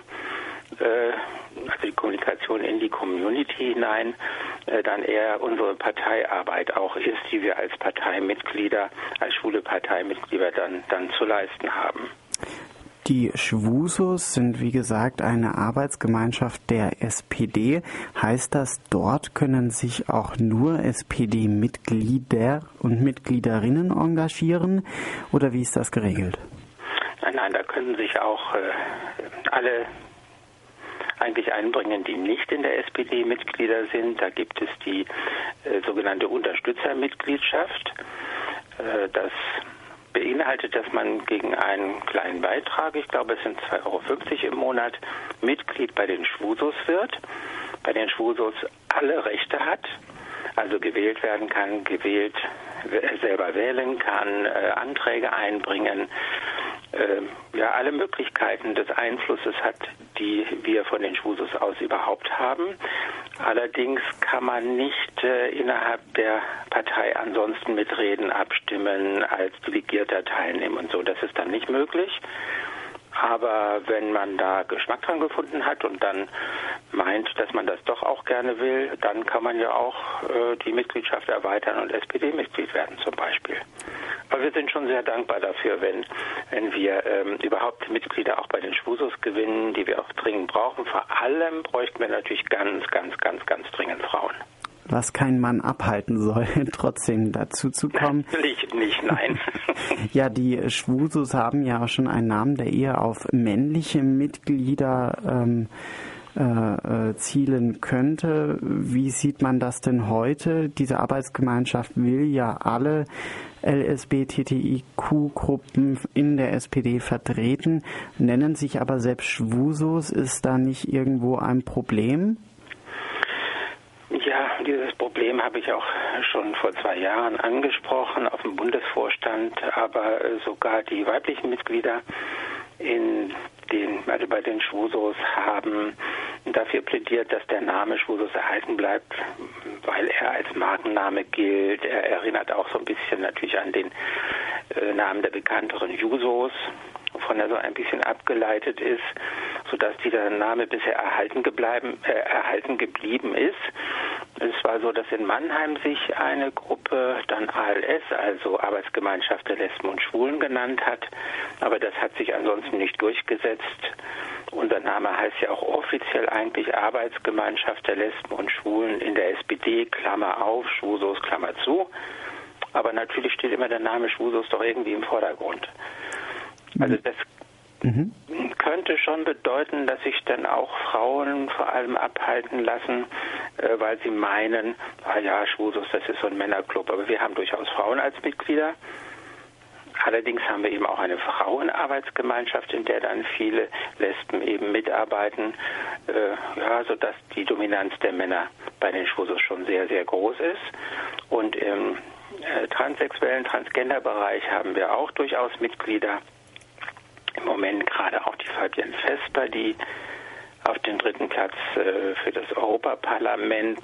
also die Kommunikation in die Community hinein, dann eher unsere Parteiarbeit auch ist, die wir als Parteimitglieder, als schwule Parteimitglieder dann zu leisten haben. Die Schwusos sind, wie gesagt, eine Arbeitsgemeinschaft der SPD. Heißt das, dort können sich auch nur SPD-Mitglieder und Mitgliederinnen engagieren? Oder wie ist das geregelt? Nein, da können sich auch alle eigentlich einbringen, die nicht in der SPD Mitglieder sind. Da gibt es die sogenannte Unterstützermitgliedschaft. Das beinhaltet, dass man gegen einen kleinen Beitrag, ich glaube es sind 2,50 € im Monat, Mitglied bei den Schwusos wird, bei den Schwusos alle Rechte hat, also gewählt werden kann, selber wählen kann, Anträge einbringen, alle Möglichkeiten des Einflusses hat, die wir von den Schwusos aus überhaupt haben. Allerdings kann man nicht innerhalb der Partei ansonsten mitreden, abstimmen, als Delegierter teilnehmen und so. Das ist dann nicht möglich. Aber wenn man da Geschmack dran gefunden hat und dann meint, dass man das doch auch gerne will, dann kann man ja auch die Mitgliedschaft erweitern und SPD-Mitglied werden zum Beispiel. Aber wir sind schon sehr dankbar dafür, wenn wir überhaupt Mitglieder auch bei den Schwusos gewinnen, die wir auch dringend brauchen. Vor allem bräuchten wir natürlich ganz dringend Frauen. Was kein Mann abhalten soll, trotzdem dazu zu kommen. Natürlich nicht, nein. Ja, die Schwusos haben ja auch schon einen Namen, der eher auf männliche Mitglieder zielen könnte. Wie sieht man das denn heute? Diese Arbeitsgemeinschaft will ja alle LSBTTIQ-Gruppen in der SPD vertreten, nennen sich aber selbst Schwusos. Ist da nicht irgendwo ein Problem? Ja, dieses Problem habe ich auch schon vor 2 Jahren angesprochen auf dem Bundesvorstand, aber sogar die weiblichen Mitglieder bei den Schwusos haben dafür plädiert, dass der Name Schwusos erhalten bleibt, weil er als Markenname gilt. Er erinnert auch so ein bisschen natürlich an den Namen der bekannteren Jusos, wovon er so ein bisschen abgeleitet ist, sodass dieser Name bisher erhalten geblieben ist. Es war so, dass in Mannheim sich eine Gruppe dann ALS, also Arbeitsgemeinschaft der Lesben und Schwulen, genannt hat, aber das hat sich ansonsten nicht durchgesetzt. Unser Name heißt ja auch offiziell eigentlich Arbeitsgemeinschaft der Lesben und Schwulen in der SPD, Klammer auf, Schwusos, Klammer zu. Aber natürlich steht immer der Name Schwusos doch irgendwie im Vordergrund. Also das könnte schon bedeuten, dass sich dann auch Frauen vor allem abhalten lassen, weil sie meinen, Schwusos, das ist so ein Männerclub. Aber wir haben durchaus Frauen als Mitglieder. Allerdings haben wir eben auch eine Frauenarbeitsgemeinschaft, in der dann viele Lesben eben mitarbeiten, sodass die Dominanz der Männer bei den Schwusos schon sehr, sehr groß ist. Und im transsexuellen, Transgender-Bereich haben wir auch durchaus Mitglieder. Im Moment gerade auch die Fabienne Vesper, die auf den 3. Platz für das Europaparlament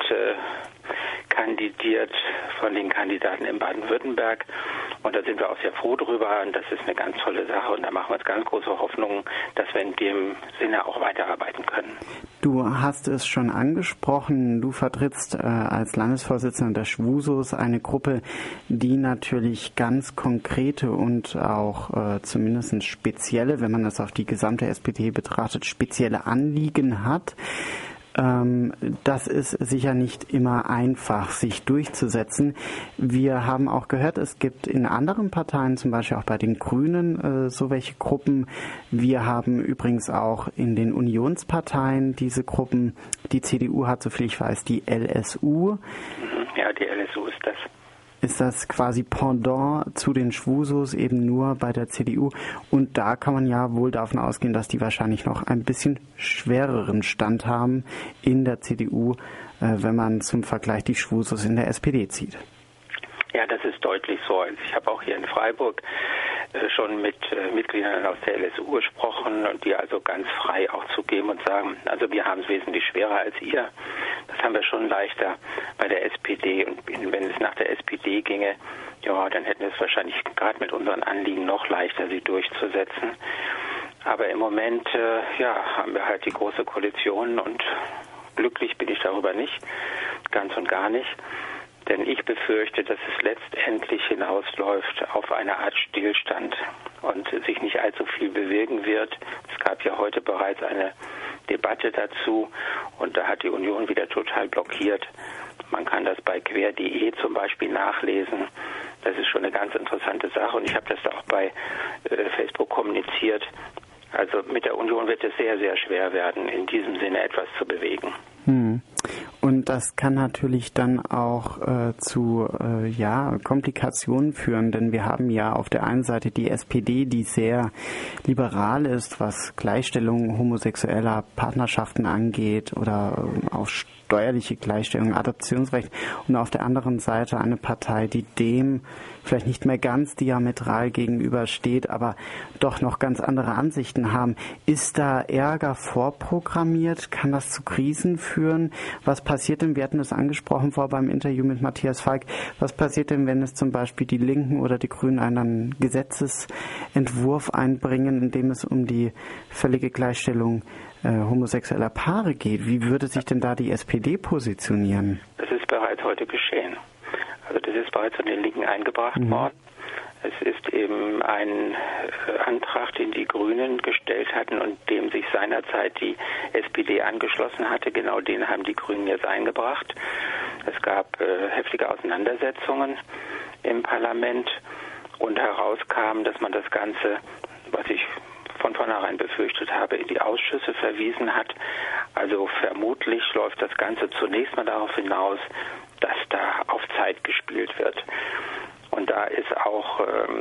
kandidiert von den Kandidaten in Baden-Württemberg. Und da sind wir auch sehr froh drüber. Und das ist eine ganz tolle Sache. Und da machen wir uns ganz große Hoffnungen, dass wir in dem Sinne auch weiterarbeiten können. Du hast es schon angesprochen. Du vertrittst als Landesvorsitzender der Schwusos eine Gruppe, die natürlich ganz konkrete und auch zumindest spezielle, wenn man das auf die gesamte SPD betrachtet, spezielle Anliegen hat. Das ist sicher nicht immer einfach, sich durchzusetzen. Wir haben auch gehört, es gibt in anderen Parteien, zum Beispiel auch bei den Grünen, so welche Gruppen. Wir haben übrigens auch in den Unionsparteien diese Gruppen. Die CDU hat, soviel ich weiß, die LSU. Ja, die LSU ist das. Ist das quasi Pendant zu den Schwusos, eben nur bei der CDU. Und da kann man ja wohl davon ausgehen, dass die wahrscheinlich noch ein bisschen schwereren Stand haben in der CDU, wenn man zum Vergleich die Schwusos in der SPD zieht. Ja, das ist deutlich so. Also ich habe auch hier in Freiburg schon mit Mitgliedern aus der LSU gesprochen und die also ganz frei auch zugeben und sagen, also wir haben es wesentlich schwerer als ihr. Das haben wir schon leichter bei der SPD. Und wenn es nach der SPD ginge, dann hätten wir es wahrscheinlich gerade mit unseren Anliegen noch leichter, sie durchzusetzen. Aber im Moment, haben wir halt die große Koalition und glücklich bin ich darüber nicht, ganz und gar nicht. Denn ich befürchte, dass es letztendlich hinausläuft auf eine Art Stillstand und sich nicht allzu viel bewegen wird. Es gab ja heute bereits eine Debatte dazu und da hat die Union wieder total blockiert. Man kann das bei quer.de zum Beispiel nachlesen. Das ist schon eine ganz interessante Sache und ich habe das auch bei Facebook kommuniziert. Also mit der Union wird es sehr, sehr schwer werden, in diesem Sinne etwas zu bewegen. Und das kann natürlich dann auch zu Komplikationen führen, denn wir haben ja auf der einen Seite die SPD, die sehr liberal ist, was Gleichstellung homosexueller Partnerschaften angeht oder auch steuerliche Gleichstellung, Adoptionsrecht, und auf der anderen Seite eine Partei, die dem vielleicht nicht mehr ganz diametral gegenübersteht, aber doch noch ganz andere Ansichten haben. Ist da Ärger vorprogrammiert? Kann das zu Krisen führen? Was passiert denn, wir hatten es angesprochen vor beim Interview mit Matthias Falk, was passiert denn, wenn es zum Beispiel die Linken oder die Grünen einen Gesetzesentwurf einbringen, in dem es um die völlige Gleichstellung homosexueller Paare geht? Wie würde sich denn da die SPD positionieren? Das ist bereits heute geschehen. Also das ist bereits von den Linken eingebracht worden. Es ist eben ein Antrag, den die Grünen gestellt hatten und dem sich seinerzeit die SPD angeschlossen hatte. Genau den haben die Grünen jetzt eingebracht. Es gab heftige Auseinandersetzungen im Parlament und herauskam, dass man das Ganze, was ich von vornherein befürchtet habe, in die Ausschüsse verwiesen hat. Also vermutlich läuft das Ganze zunächst mal darauf hinaus, dass da auf Zeit gespielt wird. Und da ist auch,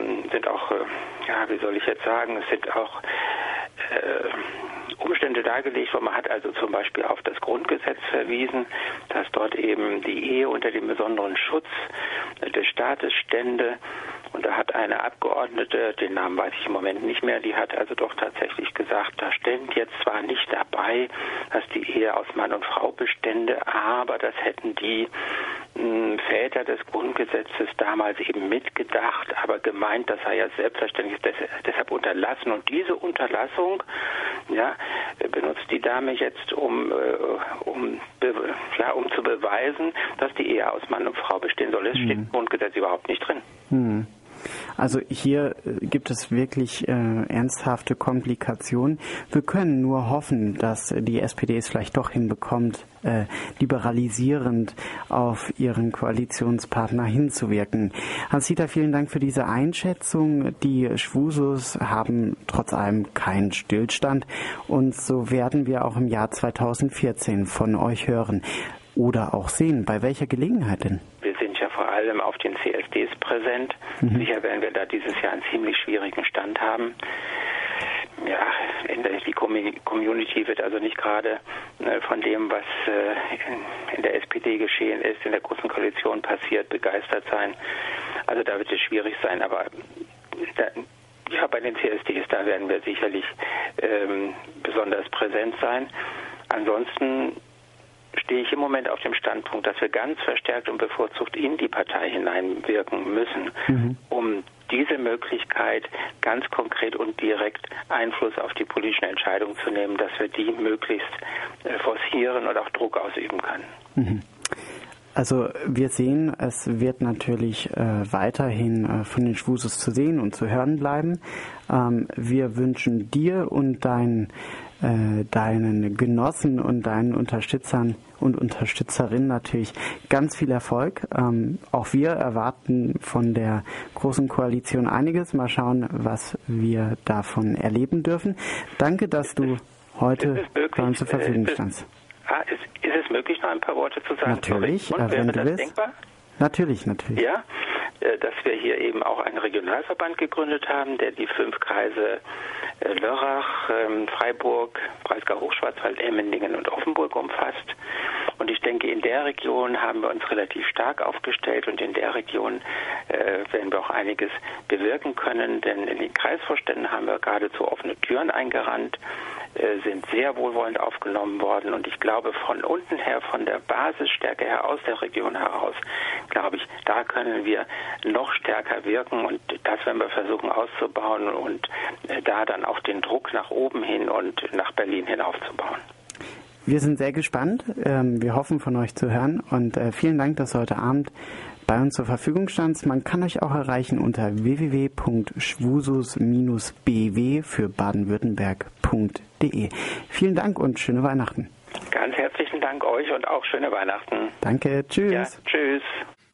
es sind auch Umstände dargelegt, wo man hat also zum Beispiel auf das Grundgesetz verwiesen, dass dort eben die Ehe unter dem besonderen Schutz des Staates stände. Und da hat eine Abgeordnete, den Namen weiß ich im Moment nicht mehr, die hat also doch tatsächlich gesagt, da stand jetzt zwar nicht dabei, dass die Ehe aus Mann und Frau bestände, aber das hätten die Väter des Grundgesetzes damals eben mitgedacht, aber gemeint, das sei ja selbstverständlich, deshalb unterlassen. Und diese Unterlassung, benutzt die Dame jetzt, um zu beweisen, dass die Ehe aus Mann und Frau bestehen soll. Das steht im Grundgesetz überhaupt nicht drin. Also hier gibt es wirklich ernsthafte Komplikationen. Wir können nur hoffen, dass die SPD es vielleicht doch hinbekommt, liberalisierend auf ihren Koalitionspartner hinzuwirken. Hans-Dieter, vielen Dank für diese Einschätzung. Die Schwusos haben trotz allem keinen Stillstand und so werden wir auch im Jahr 2014 von euch hören oder auch sehen. Bei welcher Gelegenheit denn? Wir sind ja vor allem auf den CSDs präsent. Sicher werden wir da dieses Jahr einen ziemlich schwierigen Stand haben. Ja, die Community wird also nicht gerade von dem, was in der SPD geschehen ist, in der Großen Koalition passiert, begeistert sein. Also da wird es schwierig sein, aber bei den CSDs, da werden wir sicherlich besonders präsent sein. Ansonsten stehe ich im Moment auf dem Standpunkt, dass wir ganz verstärkt und bevorzugt in die Partei hineinwirken müssen, um diese Möglichkeit ganz konkret und direkt Einfluss auf die politischen Entscheidungen zu nehmen, dass wir die möglichst forcieren und auch Druck ausüben können. Also wir sehen, es wird natürlich weiterhin von den Schwusos zu sehen und zu hören bleiben. Wir wünschen dir und deinen Genossen und deinen Unterstützern und Unterstützerinnen natürlich ganz viel Erfolg. Auch wir erwarten von der Großen Koalition einiges. Mal schauen, was wir davon erleben dürfen. Danke, dass du heute bei uns zur Verfügung standst. Ist es möglich, noch ein paar Worte zu sagen? Natürlich, wenn du willst. Denkbar? Natürlich. Ja, dass wir hier eben auch einen Regionalverband gegründet haben, der die 5 Kreise Lörrach, Freiburg, Breisgau-Hochschwarzwald, Emmendingen und Offenburg umfasst. Und ich denke, in der Region haben wir uns relativ stark aufgestellt und in der Region werden wir auch einiges bewirken können, denn in den Kreisvorständen haben wir geradezu offene Türen eingerannt, sind sehr wohlwollend aufgenommen worden und ich glaube, von unten her, von der Basisstärke her, aus der Region heraus, glaube ich, da können wir noch stärker wirken und das werden wir versuchen auszubauen und da dann auch den Druck nach oben hin und nach Berlin hin aufzubauen. Wir sind sehr gespannt. Wir hoffen, von euch zu hören und vielen Dank, dass heute Abend bei uns zur Verfügung stand. Man kann euch auch erreichen unter www.schwusos-bw für baden-württemberg.de. Vielen Dank und schöne Weihnachten. Ganz herzlichen Dank euch und auch schöne Weihnachten. Danke, tschüss. Ja, tschüss.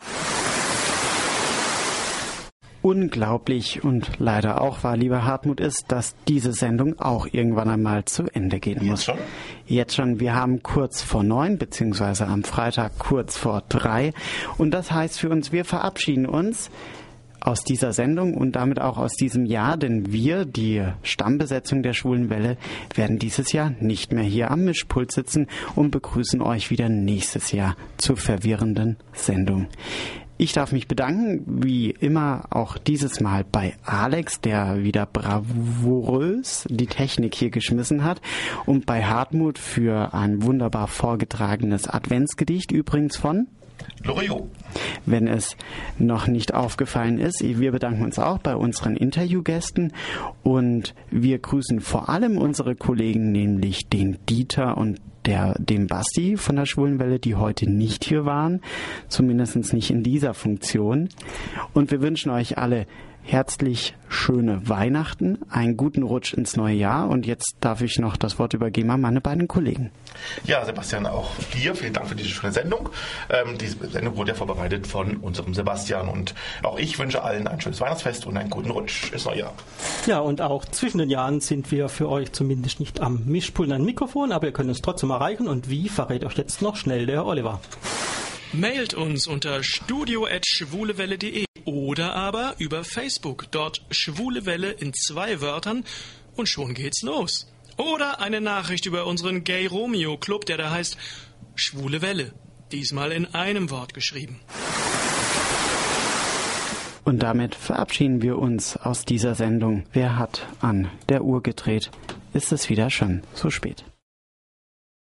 Unglaublich und leider auch wahr, lieber Hartmut, ist, dass diese Sendung auch irgendwann einmal zu Ende gehen muss. Jetzt schon? Jetzt schon. Wir haben kurz vor 9, beziehungsweise am Freitag kurz vor 3. Und das heißt für uns, wir verabschieden uns aus dieser Sendung und damit auch aus diesem Jahr, denn wir, die Stammbesetzung der Schwulen Welle, werden dieses Jahr nicht mehr hier am Mischpult sitzen und begrüßen euch wieder nächstes Jahr zur verwirrenden Sendung. Ich darf mich bedanken, wie immer auch dieses Mal bei Alex, der wieder bravourös die Technik hier geschmissen hat, und bei Hartmut für ein wunderbar vorgetragenes Adventsgedicht, übrigens von Loriot. Wenn es noch nicht aufgefallen ist, wir bedanken uns auch bei unseren Interviewgästen und wir grüßen vor allem unsere Kollegen, nämlich den Dieter und dem Basti von der Schwulen Welle, die heute nicht hier waren, zumindest nicht in dieser Funktion. Und wir wünschen euch alle herzlich schöne Weihnachten, einen guten Rutsch ins neue Jahr und jetzt darf ich noch das Wort übergeben an meine beiden Kollegen. Ja, Sebastian, auch dir vielen Dank für diese schöne Sendung. Diese Sendung wurde ja vorbereitet von unserem Sebastian und auch ich wünsche allen ein schönes Weihnachtsfest und einen guten Rutsch ins neue Jahr. Ja, und auch zwischen den Jahren sind wir für euch zumindest nicht am Mischpult ein Mikrofon, aber ihr könnt uns trotzdem erreichen und wie verrät euch jetzt noch schnell der Oliver. Mailt uns unter studio@schwulewelle.de oder aber über Facebook. Dort Schwule Welle in 2 Wörtern und schon geht's los. Oder eine Nachricht über unseren Gay Romeo Club, der da heißt Schwule Welle. Diesmal in einem Wort geschrieben. Und damit verabschieden wir uns aus dieser Sendung. Wer hat an der Uhr gedreht? Ist es wieder schon so spät?